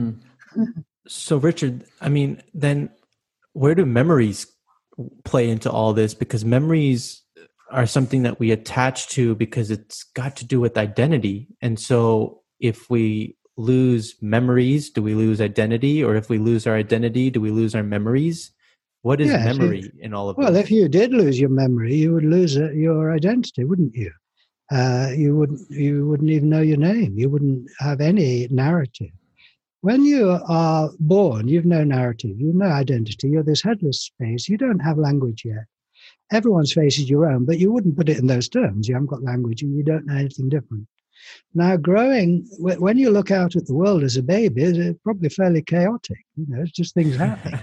So, Richard, then where do memories play into all this? Because memories are something that we attach to because it's got to do with identity. And so if we lose memories, do we lose identity? Or if we lose our identity, do we lose our memories? What is memory in all of this? Well, if you did lose your memory, you would lose your identity, wouldn't you? You wouldn't even know your name. You wouldn't have any narrative. When you are born, you've no narrative, you've no identity, you're this headless space, you don't have language yet. Everyone's face is your own, but you wouldn't put it in those terms. You haven't got language and you don't know anything different. Now, growing, when you look out at the world as a baby, it's probably fairly chaotic. It's just things happening.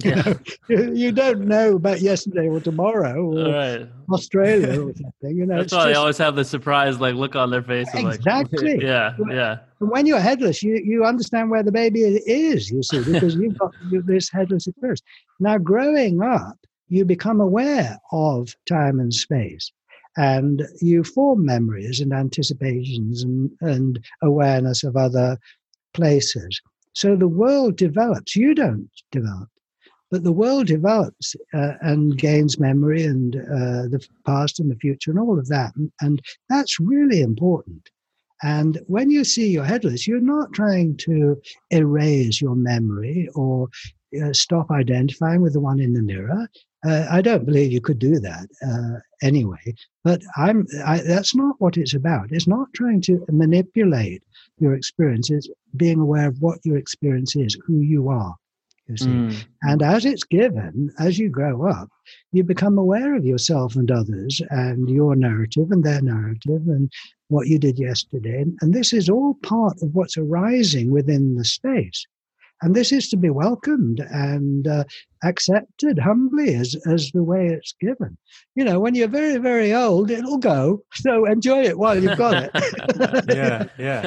You don't know about yesterday or tomorrow or Australia or something. That's why they always have the surprise look on their face. Exactly. Yeah. And when you're headless, you understand where the baby is, you see, because you've got this headless experience. Now, growing up, you become aware of time and space, and you form memories and anticipations and awareness of other places. So the world develops. You don't develop. But the world develops and gains memory and the past and the future and all of that. And that's really important. And when you see you're headless, you're not trying to erase your memory or stop identifying with the one in the mirror. I don't believe you could do that anyway. But that's not what it's about. It's not trying to manipulate your experience. It's being aware of what your experience is, who you are. You see. And as it's given, as you grow up, you become aware of yourself and others and your narrative and their narrative and what you did yesterday. And this is all part of what's arising within the space. And this is to be welcomed and accepted humbly as the way it's given. When you're very, very old, it'll go. So enjoy it while you've got it. Yeah.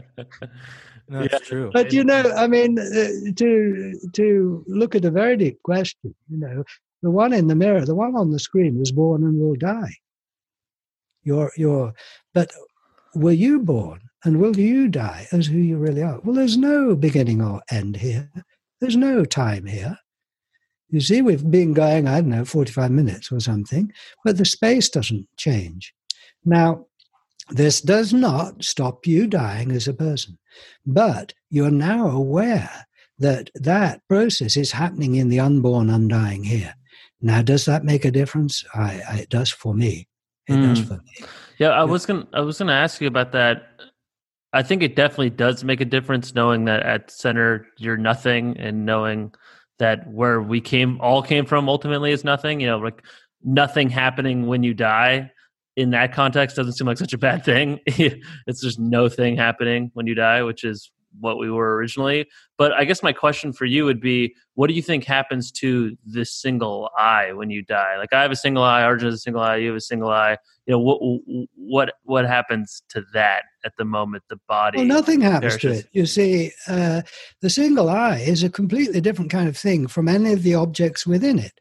No, that's true. But to look at a very deep question, the one in the mirror, the one on the screen was born and will die. But were you born and will you die as who you really are? Well, there's no beginning or end here. There's no time here. You see, we've been going, 45 minutes or something, but the space doesn't change. Now, this does not stop you dying as a person, but you're now aware that process is happening in the unborn, undying here. Now, does that make a difference? It does for me. It does for me. Yeah, I was gonna ask you about that. I think it definitely does make a difference knowing that at center you're nothing, and knowing that where we all came from ultimately is nothing. Nothing happening when you die. In that context, doesn't seem like such a bad thing. It's just no thing happening when you die, which is what we were originally. But I guess my question for you would be, what do you think happens to this single eye when you die? I have a single eye, Arjun has a single eye, you have a single eye. What happens to that at the moment the body? Well, nothing happens perishes? to it. You see, the single eye is a completely different kind of thing from any of the objects within it.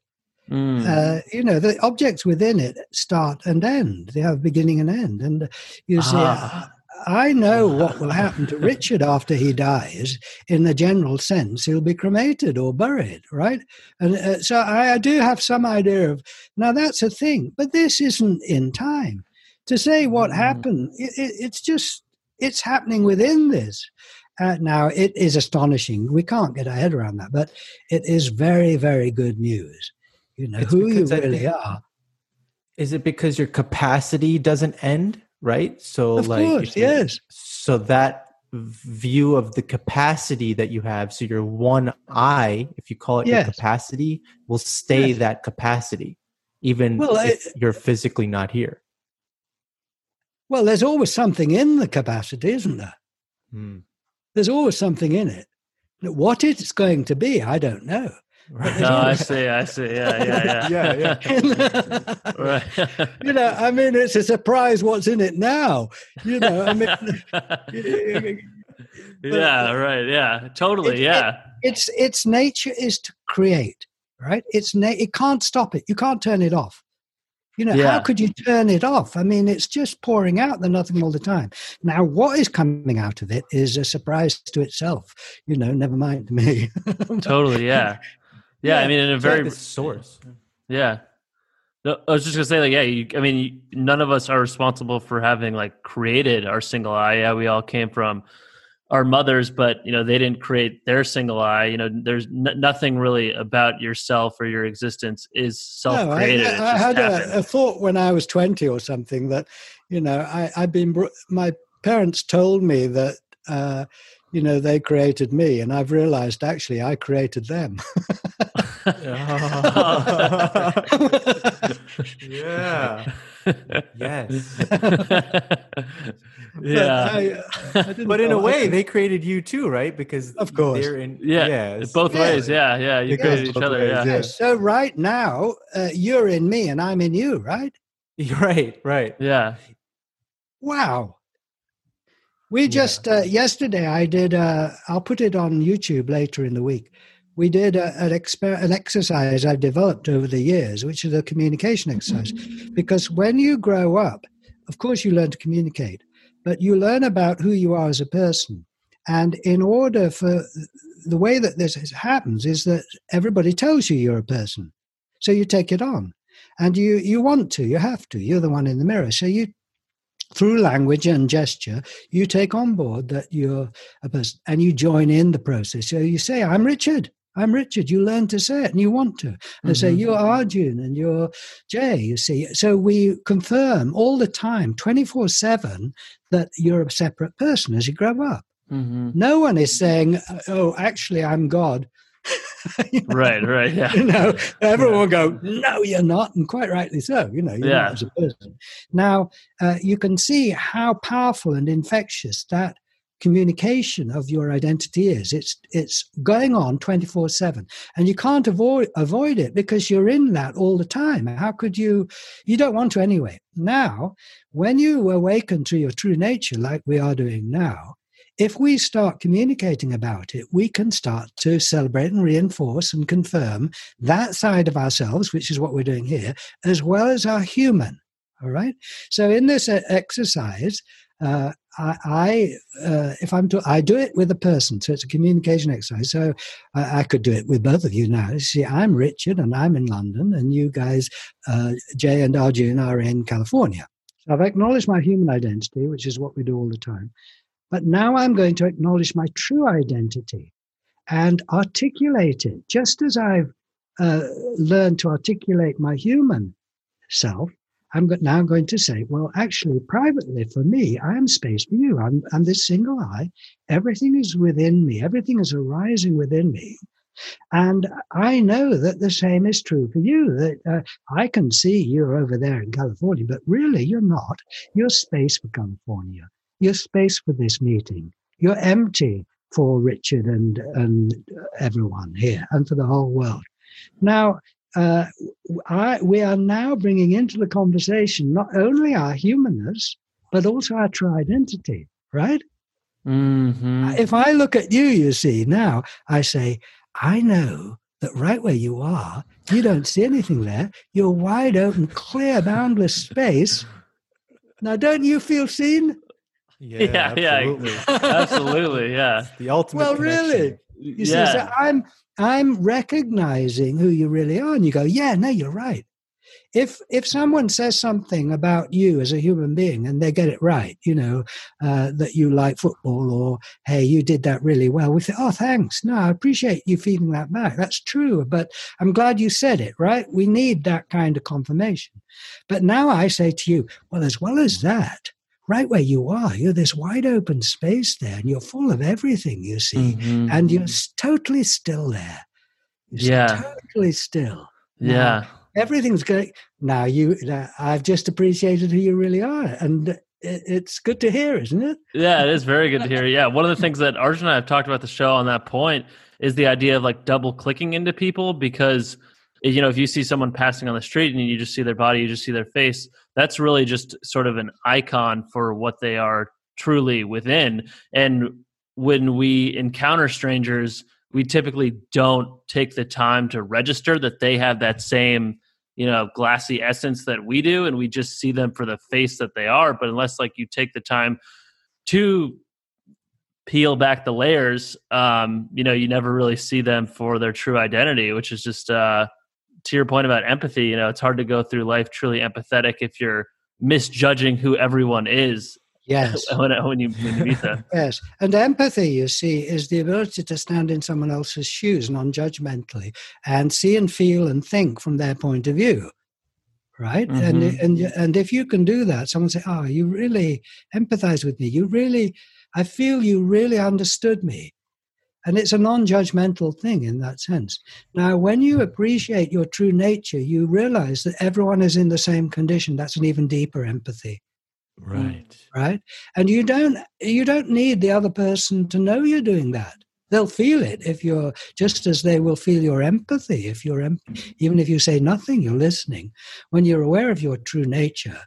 The objects within it start and end. They have beginning and end. And you see, I know what will happen to Richard after he dies. In the general sense, he'll be cremated or buried, right? And so I do have some idea of, now that's a thing, but this isn't in time. To say what happened, it's happening within this. Now, it is astonishing. We can't get our head around that, but it is very, very good news. It's who you really are. Is it because your capacity doesn't end, right? So, of course, yes. So that view of the capacity that you have, so your one eye, if you call it your capacity, will stay that capacity, even if you're physically not here. Well, there's always something in the capacity, isn't there? There's always something in it. What it's going to be, I don't know. Right. No, I see. Yeah. Right. I mean, it's a surprise what's in it now. Right. Yeah, totally. Its nature is to create, right? It can't stop it. You can't turn it off. How could you turn it off? I mean, it's just pouring out the nothing all the time. Now, what is coming out of it is a surprise to itself. Never mind me. Totally, yeah. I mean, in a very like the source. Yeah. No, I was just gonna say, none of us are responsible for having created our single eye. Yeah, we all came from our mothers, but they didn't create their single eye. There's nothing really about yourself or your existence is self-created. No, I had a thought when I was 20 or something that, my parents told me that, they created me, and I've realized actually I created them. Yeah. Yes. But in a way, they created you too, right? Because of course, both ways. Yeah. You created each other. Yeah. So right now, you're in me, and I'm in you, right? Right. Yeah. Wow. We just yesterday I did. I'll put it on YouTube later in the week. We did an exercise I've developed over the years, which is a communication exercise. Because when you grow up, of course, you learn to communicate, but you learn about who you are as a person. And in order for the way that this happens is that everybody tells you you're a person. So you take it on. And you want to, you have to. You're the one in the mirror. So you, through language and gesture, you take on board that you're a person and you join in the process. So you say, I'm Richard. You learn to say it and you want to. And say, you're Arjun and you're Jay, you see. So we confirm all the time, 24/7, that you're a separate person as you grow up. No one is saying, oh, actually, I'm God. Right, yeah. Everyone will go, no, you're not, and quite rightly so. You're not as a person. Now, you can see how powerful and infectious that communication of your identity is. It's going on 24/7, and you can't avoid it because you're in that all the time. How could you don't want to anyway. Now, when you awaken to your true nature like we are doing now, if we start communicating about it, we can start to celebrate and reinforce and confirm that side of ourselves, which is what we're doing here, as well as our human. All right. So in this exercise, I do it with a person, so it's a communication exercise. So I could do it with both of you now. See, I'm Richard, and I'm in London, and you guys, Jay and Arjun, are in California. So I've acknowledged my human identity, which is what we do all the time. But now I'm going to acknowledge my true identity and articulate it, just as I've learned to articulate my human self. I'm now going to say, well, actually, privately for me, I am space for you. I'm this single eye. Everything is within me. Everything is arising within me. And I know that the same is true for you, that I can see you're over there in California, but really you're not. You're space for California. You're space for this meeting. You're empty for Richard and everyone here and for the whole world. Now, we are now bringing into the conversation not only our humanness, but also our true identity, right? If I look at you, you see, now I say, I know that right where you are, you don't see anything there. You're wide open, clear, boundless space. Now, don't you feel seen? Yeah, absolutely. Absolutely, yeah. It's the ultimate Well, connection. really. You see, so I'm recognizing who you really are, and you go, yeah, no, you're right. If someone says something about you as a human being and they get it right, that you like football, or hey, you did that really well, we say, oh, thanks. No, I appreciate you feeding that back. That's true, but I'm glad you said it, right? We need that kind of confirmation. But now I say to you, well, as well as that, right where you are, you're this wide open space there, and you're full of everything, you see, and you're totally still there. You're totally still. Now, everything's going. Now I've just appreciated who you really are, and it's good to hear, isn't it? Yeah, it is very good to hear. Yeah, one of the things that Arjun and I have talked about the show on that point is the idea of like double clicking into people, because if you see someone passing on the street and you just see their body, you just see their face, that's really just sort of an icon for what they are truly within. And when we encounter strangers, we typically don't take the time to register that they have that same, glassy essence that we do, and we just see them for the face that they are. But unless like you take the time to peel back the layers, you never really see them for their true identity, which is just to your point about empathy. It's hard to go through life truly empathetic if you're misjudging who everyone is. Yes. when you meet them. Yes. And empathy, you see, is the ability to stand in someone else's shoes non-judgmentally and see and feel and think from their point of view. Right? And if you can do that, someone say, oh, you really empathize with me. I feel you really understood me. And it's a non-judgmental thing in that sense. Now, when you appreciate your true nature, you realize that everyone is in the same condition. That's an even deeper empathy. Right. And you don't need the other person to know you're doing that. They'll feel it if you're, just as they will feel your empathy. Even if you say nothing, you're listening. When you're aware of your true nature,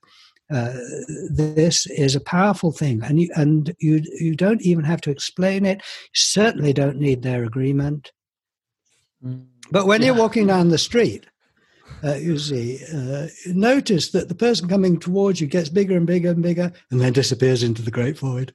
this is a powerful thing, and you don't even have to explain it. You certainly don't need their agreement. But when you're walking down the street, you see, notice that the person coming towards you gets bigger and bigger and bigger, and then disappears into the great void.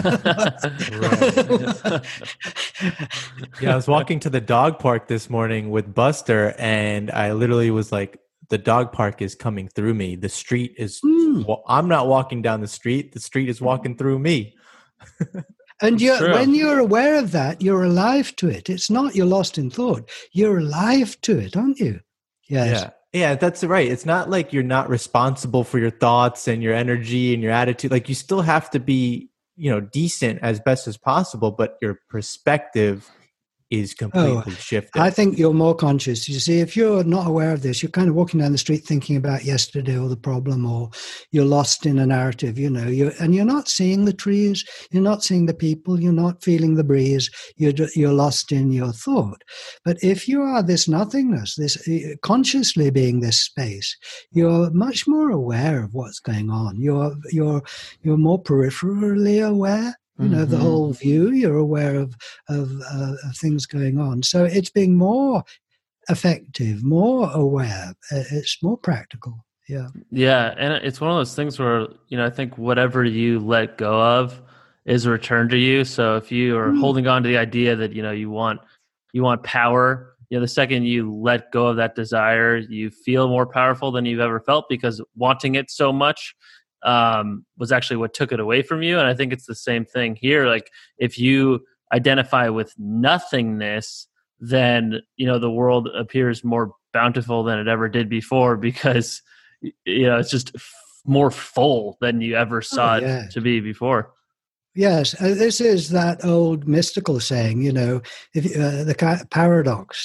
Yeah, I was walking to the dog park this morning with Buster, and I literally was like, the dog park is coming through me. The street is, I'm not walking down the street is walking through me. And when you're aware of that, you're alive to it. It's not you're lost in thought. You're alive to it, aren't you? Yes. Yeah, that's right. It's not like you're not responsible for your thoughts and your energy and your attitude. Like, you still have to be, decent as best as possible, but your perspective is completely shifted. I think you're more conscious. You see, if you're not aware of this, you're kind of walking down the street thinking about yesterday or the problem, or you're lost in a narrative, and you're not seeing the trees, you're not seeing the people, you're not feeling the breeze, you're lost in your thought. But if you are this nothingness, this consciously being this space, you're much more aware of what's going on. You're more peripherally aware. The whole view, you're aware of things going on. So it's being more effective, more aware. It's more practical. Yeah. Yeah. And it's one of those things where, I think whatever you let go of is returned to you. So if you are holding on to the idea that, you want power, the second you let go of that desire, you feel more powerful than you've ever felt, because wanting it so much was actually what took it away from you. And I think it's the same thing here. Like, if you identify with nothingness, then the world appears more bountiful than it ever did before, because it's just more full than you ever saw it to be before. Yes, this is that old mystical saying, if the paradox,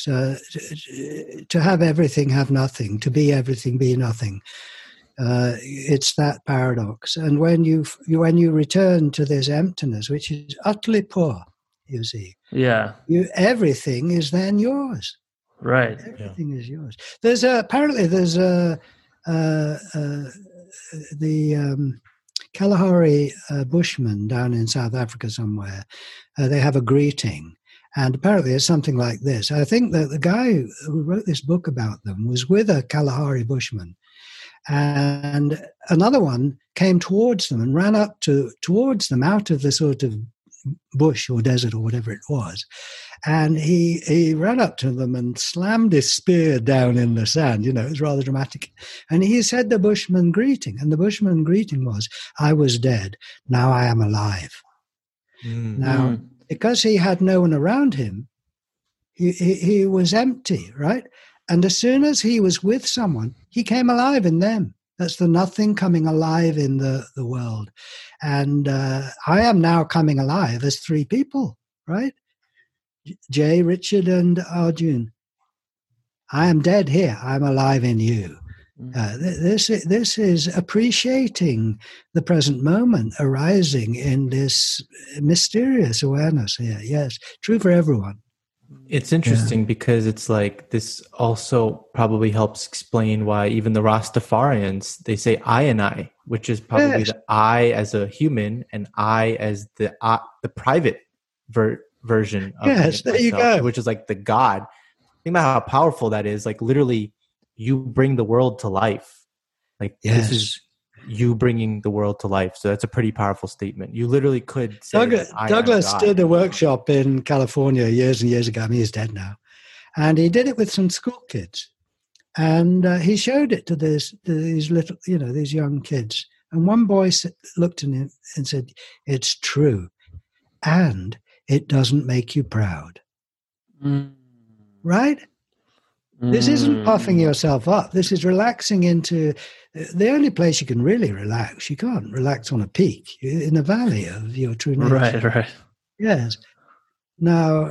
to have everything, have nothing, to be everything, be nothing. It's that paradox. And when you return to this emptiness, which is utterly poor, you see, everything is then yours. Right. Everything is yours. There's the Kalahari Bushmen down in South Africa somewhere. They have a greeting, And apparently it's something like this. I think that the guy who wrote this book about them was with a Kalahari Bushman. And another one came towards them and ran up towards them out of the sort of bush or desert or whatever it was. And he ran up to them and slammed his spear down in the sand. It was rather dramatic. And he said the Bushman greeting. And the Bushman greeting was, I was dead, now I am alive. Mm. Now, because he had no one around him, he was empty, right? And as soon as he was with someone, he came alive in them. That's the nothing coming alive in the world. And I am now coming alive as three people, right? Jay, Richard, and Arjun. I am dead here. I'm alive in you. This is appreciating the present moment arising in this mysterious awareness here. Yes, true for everyone. It's interesting because it's like this also probably helps explain why even the Rastafarians, they say I and I, which is probably the I as a human and I as the private version of yes, there you go. Which is like the God. Think about how powerful that is. Like literally you bring the world to life. Like this is you bringing the world to life. So that's a pretty powerful statement. You literally could say Douglas did a workshop in California years and years ago. I mean, he's dead now. And he did it with some school kids. And he showed it to these little, these young kids. And one boy looked at him and said, it's true. And it doesn't make you proud. Right? This isn't puffing yourself up. This is relaxing into the only place you can really relax. You can't relax on a peak, in a valley of your true nature. Right. Yes. Now,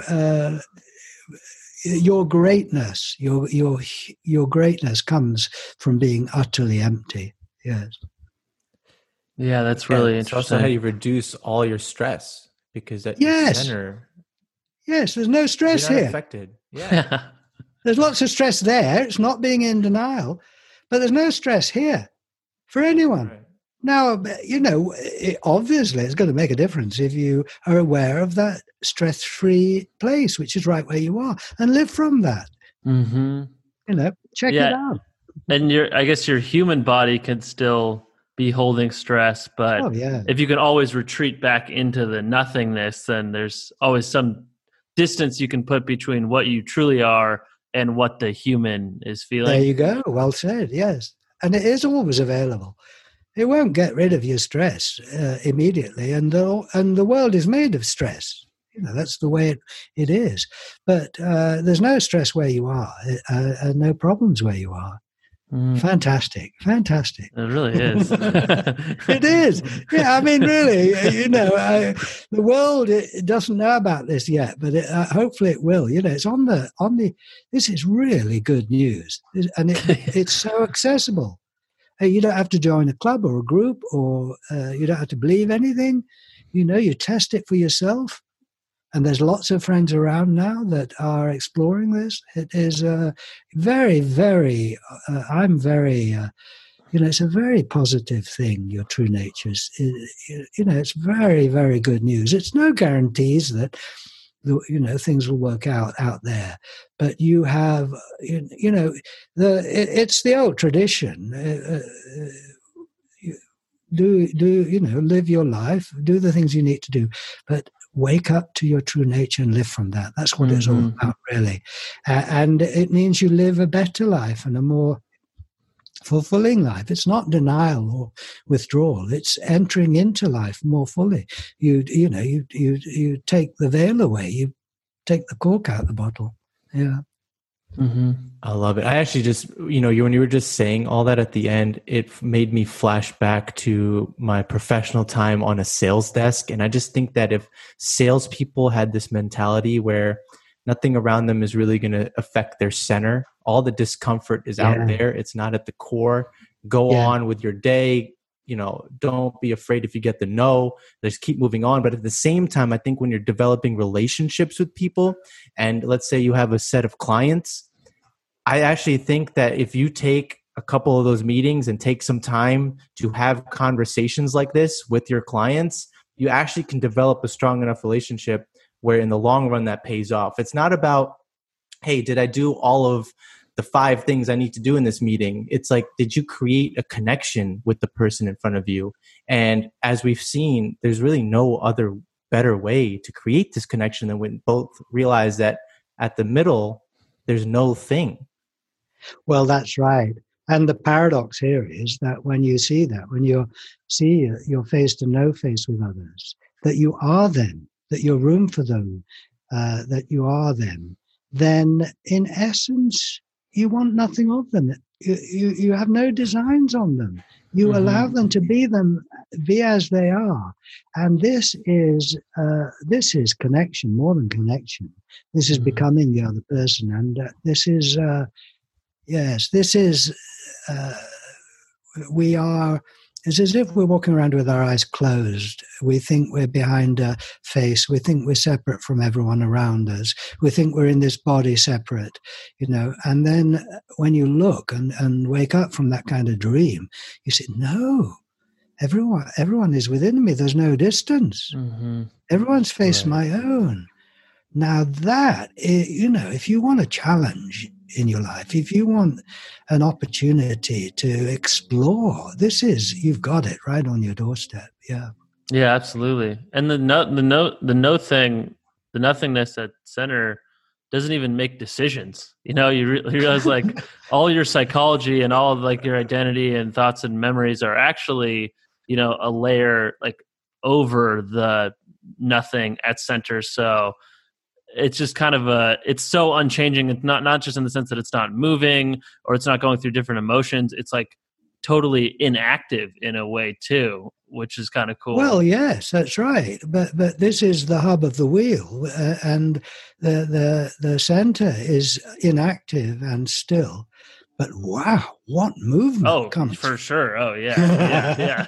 your greatness, your greatness comes from being utterly empty. Yes. Yeah, that's really interesting. It's also how you reduce all your stress because at your center. Yes, there's no stress here. Affected. Yeah. There's lots of stress there. It's not being in denial, but there's no stress here for anyone. Right. Now, obviously it's going to make a difference if you are aware of that stress-free place, which is right where you are, and live from that. Mm-hmm. Check it out. And I guess your human body can still be holding stress, but if you can always retreat back into the nothingness, then there's always some distance you can put between what you truly are and what the human is feeling. There you go. Well said. Yes. And it is always available. It won't get rid of your stress immediately. And the world is made of stress. That's the way it is. But there's no stress where you are, and no problems where you are. Fantastic. It really is. It is. Yeah, I mean, really, the world it doesn't know about this yet, but hopefully it will. It's on the. This is really good news, and it's so accessible. You don't have to join a club or a group, or you don't have to believe anything. You test it for yourself. And there's lots of friends around now that are exploring this. It is very, very, I'm very, it's a very positive thing, your true nature. It's very, very good news. It's no guarantees that, things will work out there. But you have, it's the old tradition. Live your life, do the things you need to do. But wake up to your true nature and live from that. That's what it's all about, really. And it means you live a better life and a more fulfilling life. It's not denial or withdrawal. It's entering into life more fully. You take the veil away. You take the cork out of the bottle. Yeah. Mm-hmm. I love it. I actually just, when you were just saying all that at the end, it made me flash back to my professional time on a sales desk. And I just think that if salespeople had this mentality where nothing around them is really going to affect their center, all the discomfort is out there. It's not at the core. Go on with your day. Don't be afraid if you get the no, just keep moving on. But at the same time, I think when you're developing relationships with people, and let's say you have a set of clients, I actually think that if you take a couple of those meetings and take some time to have conversations like this with your clients, you actually can develop a strong enough relationship where in the long run that pays off. It's not about, hey, did I do all of the 5 things I need to do in this meeting? It's like, did you create a connection with the person in front of you? And as we've seen, there's really no other better way to create this connection than when both realize that at the middle, there's no thing. Well, that's right. And the paradox here is that when you see that, when you see your face to no face with others, that you are them, that you're room for them, that you are them, then in essence, you want nothing of them. You have no designs on them. You allow them to be as they are. And this is connection, more than connection. This is becoming the other person. And this is, we are, it's as if we're walking around with our eyes closed. We think we're behind a face. We think we're separate from everyone around us. We think we're in this body separate, And then when you look and wake up from that kind of dream, you say, no, everyone is within me. There's no distance. Everyone's face my own. Now that, if you want a challenge in your life, if you want an opportunity to explore, you've got it right on your doorstep. Yeah, absolutely. And the nothingness at center doesn't even make decisions. You realize like all your psychology and all of like your identity and thoughts and memories are actually, a layer like over the nothing at center. So it's just kind of it's so unchanging. It's not just in the sense that it's not moving or it's not going through different emotions. It's like totally inactive in a way too, which is kind of cool. Well, yes, that's right. But this is the hub of the wheel, and the center is inactive and still. But wow, what movement comes for sure. Oh yeah.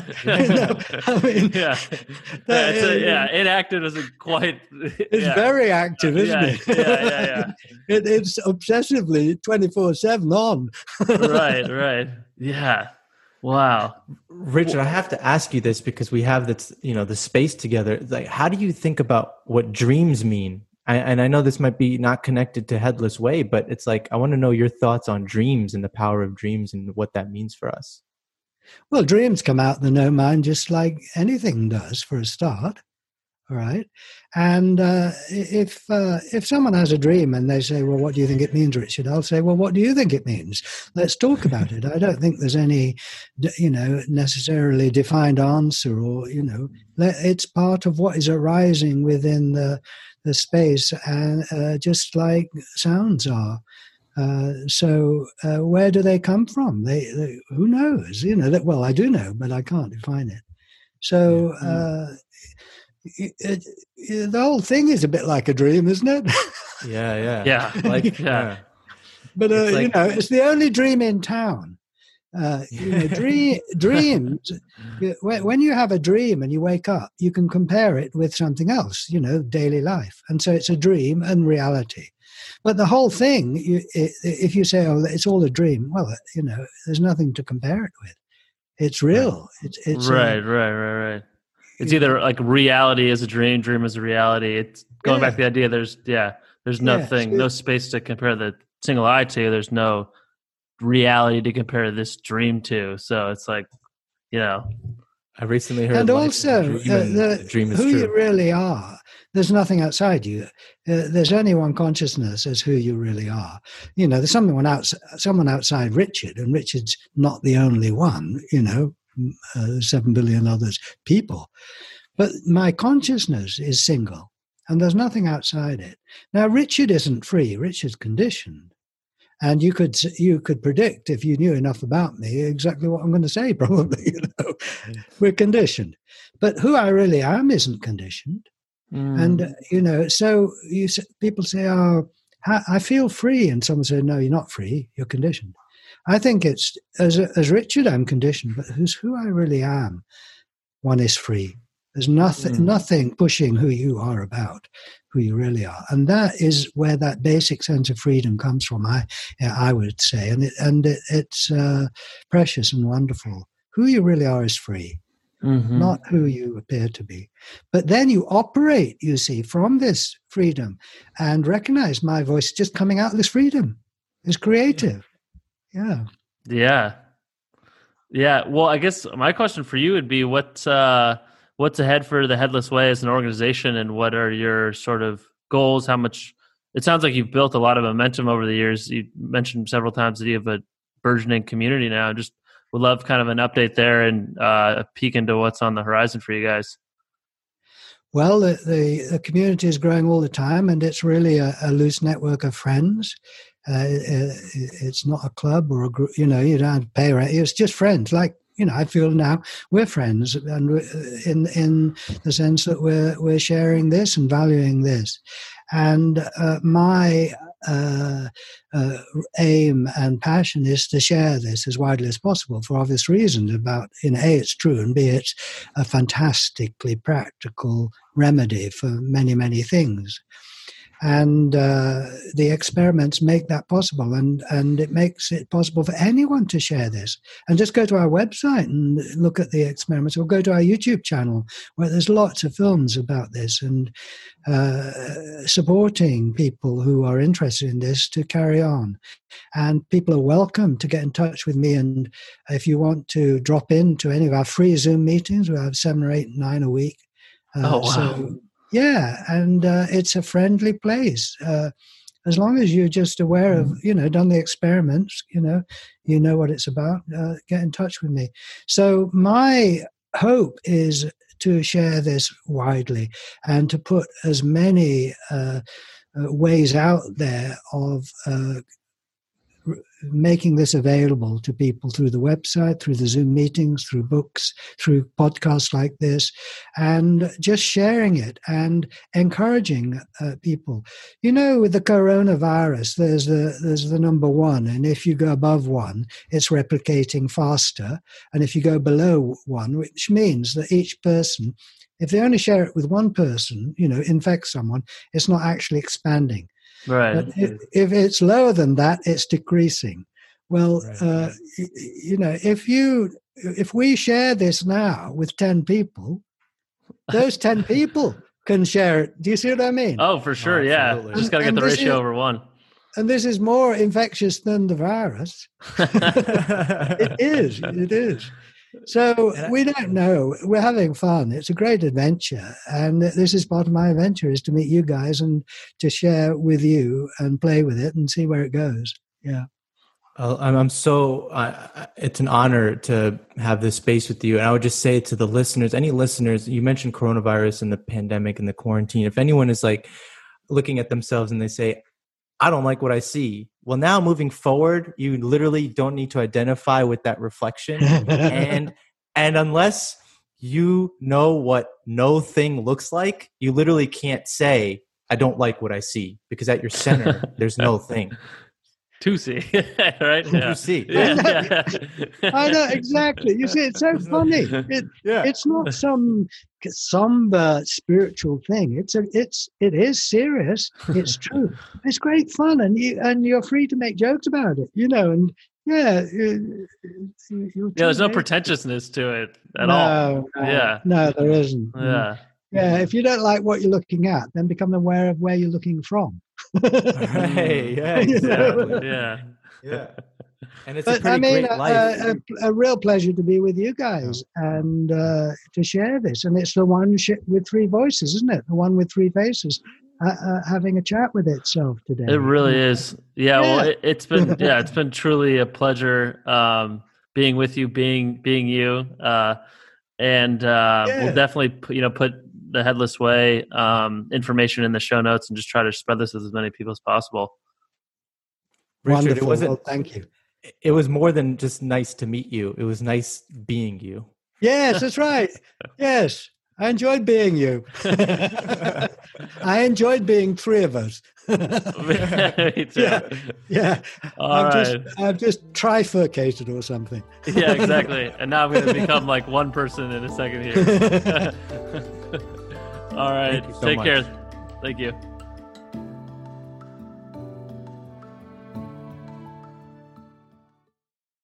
Inactive isn't quite. It's very active, isn't it? Yeah. It's obsessively 24/7 on. Right. Yeah. Wow. Richard, I have to ask you this because we have this, the space together. Like, how do you think about what dreams mean? And I know this might be not connected to Headless Way, but it's like, I want to know your thoughts on dreams and the power of dreams and what that means for us. Well, dreams come out of the no mind just like anything does for a start. All right. And if someone has a dream and they say, well, what do you think it means, Richard? I'll say, well, what do you think it means? Let's talk about it. I don't think there's any, necessarily defined answer or, it's part of what is arising within the space, and just like sounds are. So where do they come from? They who knows? Well, I do know, but I can't define it. So the whole thing is a bit like a dream, isn't it? Yeah. But it's the only dream in town. Dreams. When you have a dream and you wake up, you can compare it with something else, daily life, and so it's a dream and reality. But the whole thing, if you say, "Oh, it's all a dream," well, there's nothing to compare it with. It's real. It's right. It's either like reality is a dream, dream is a reality. It's going back to the idea. There's nothing, no space to compare the single eye to. There's no reality to compare this dream to. So it's like, I recently heard, and also dream is who true. You really are. There's nothing outside you. There's only one consciousness as who you really are. There's someone outside Richard, and Richard's not the only one. 7 billion others people, but my consciousness is single, and there's nothing outside it. Now, Richard isn't free. Richard's conditioned. And you could predict, if you knew enough about me, exactly what I'm going to say, probably. We're conditioned. But who I really am isn't conditioned. And, so people say, oh, I feel free. And someone says, no, you're not free. You're conditioned. I think it's, as Richard, I'm conditioned. But who I really am, one is free. There's nothing pushing who you are about, who you really are, and that is where that basic sense of freedom comes from. I would say, and it's precious and wonderful. Who you really are is free. not who you appear to be. But then you operate, you see, from this freedom and recognize my voice just coming out of this freedom is creative. Yeah. Yeah. Yeah. Well, I guess my question for you would be what's ahead for the Headless Way as an organization, and what are your sort of goals? How much, it sounds like you've built a lot of momentum over the years. You mentioned several times that you have a burgeoning community now. Just would love kind of an update there and a peek into what's on the horizon for you guys. Well, the community is growing all the time, and it's really a loose network of friends. It's not a club or a group, you don't have to pay rent. It's just friends. Like, I feel now we're friends, and in the sense that we're sharing this and valuing this. And my aim and passion is to share this as widely as possible for obvious reasons about, A, it's true, and B, it's a fantastically practical remedy for many, many things. And the experiments make that possible, and it makes it possible for anyone to share this. And just go to our website and look at the experiments, or go to our YouTube channel where there's lots of films about this, and supporting people who are interested in this to carry on. And people are welcome to get in touch with me. And if you want to drop into any of our free Zoom meetings, we have 7 or 8, 9 a week. Oh, wow. So, yeah, and it's a friendly place. As long as you're just aware of, done the experiments, you know what it's about, get in touch with me. So my hope is to share this widely and to put as many ways out there of making this available to people through the website, through the Zoom meetings, through books, through podcasts like this, and just sharing it and encouraging people. With the coronavirus, there's the number 1, and if you go above 1, it's replicating faster, and if you go below 1, which means that each person, if they only share it with one person, infect someone, it's not actually expanding. Right. But if it's lower than that, it's decreasing. Well, right. If we share this now with 10 people, those 10 people can share it. Do you see what I mean? Oh, for sure. Yeah. Just got to get the ratio over 1. And this is more infectious than the virus. It is. So we don't know. We're having fun. It's a great adventure. And this is part of my adventure, is to meet you guys and to share with you and play with it and see where it goes. Yeah. I'm so, it's an honor to have this space with you. And I would just say to the listeners, any listeners, you mentioned coronavirus and the pandemic and the quarantine. If anyone is like looking at themselves and they say, I don't like what I see. Well, now moving forward, you literally don't need to identify with that reflection. and unless you know what no thing looks like, you literally can't say, I don't like what I see, because at your center, there's no thing. To see, right? Yeah. To see. Yeah. I know, exactly. You see, it's so funny. It's not some somber spiritual thing. It is serious. It's true. It's great fun, and you're free to make jokes about it. And there's no pretentiousness to it at all. No, there isn't. Yeah. Yeah, if you don't like what you're looking at, then become aware of where you're looking from. Right. Yeah. Exactly. Yeah. And it's a pretty great life. A real pleasure to be with you guys and to share this. And it's the one with 3 voices, isn't it? The one with 3 faces, having a chat with itself today. It really is. Yeah. Well, it's been truly a pleasure being with you, being you, and we'll definitely put the Headless Way information in the show notes and just try to spread this with as many people as possible. Richard, Wonderful. Thank you. It was more than just nice to meet you. It was nice being you. Yes, that's right. Yes, I enjoyed being you. I enjoyed being 3 of us. Me too. Yeah. Right. I've just trifurcated or something. Yeah, exactly. And now I'm going to become like one person in a second here. All right. Thank you so Take much. care. Thank you.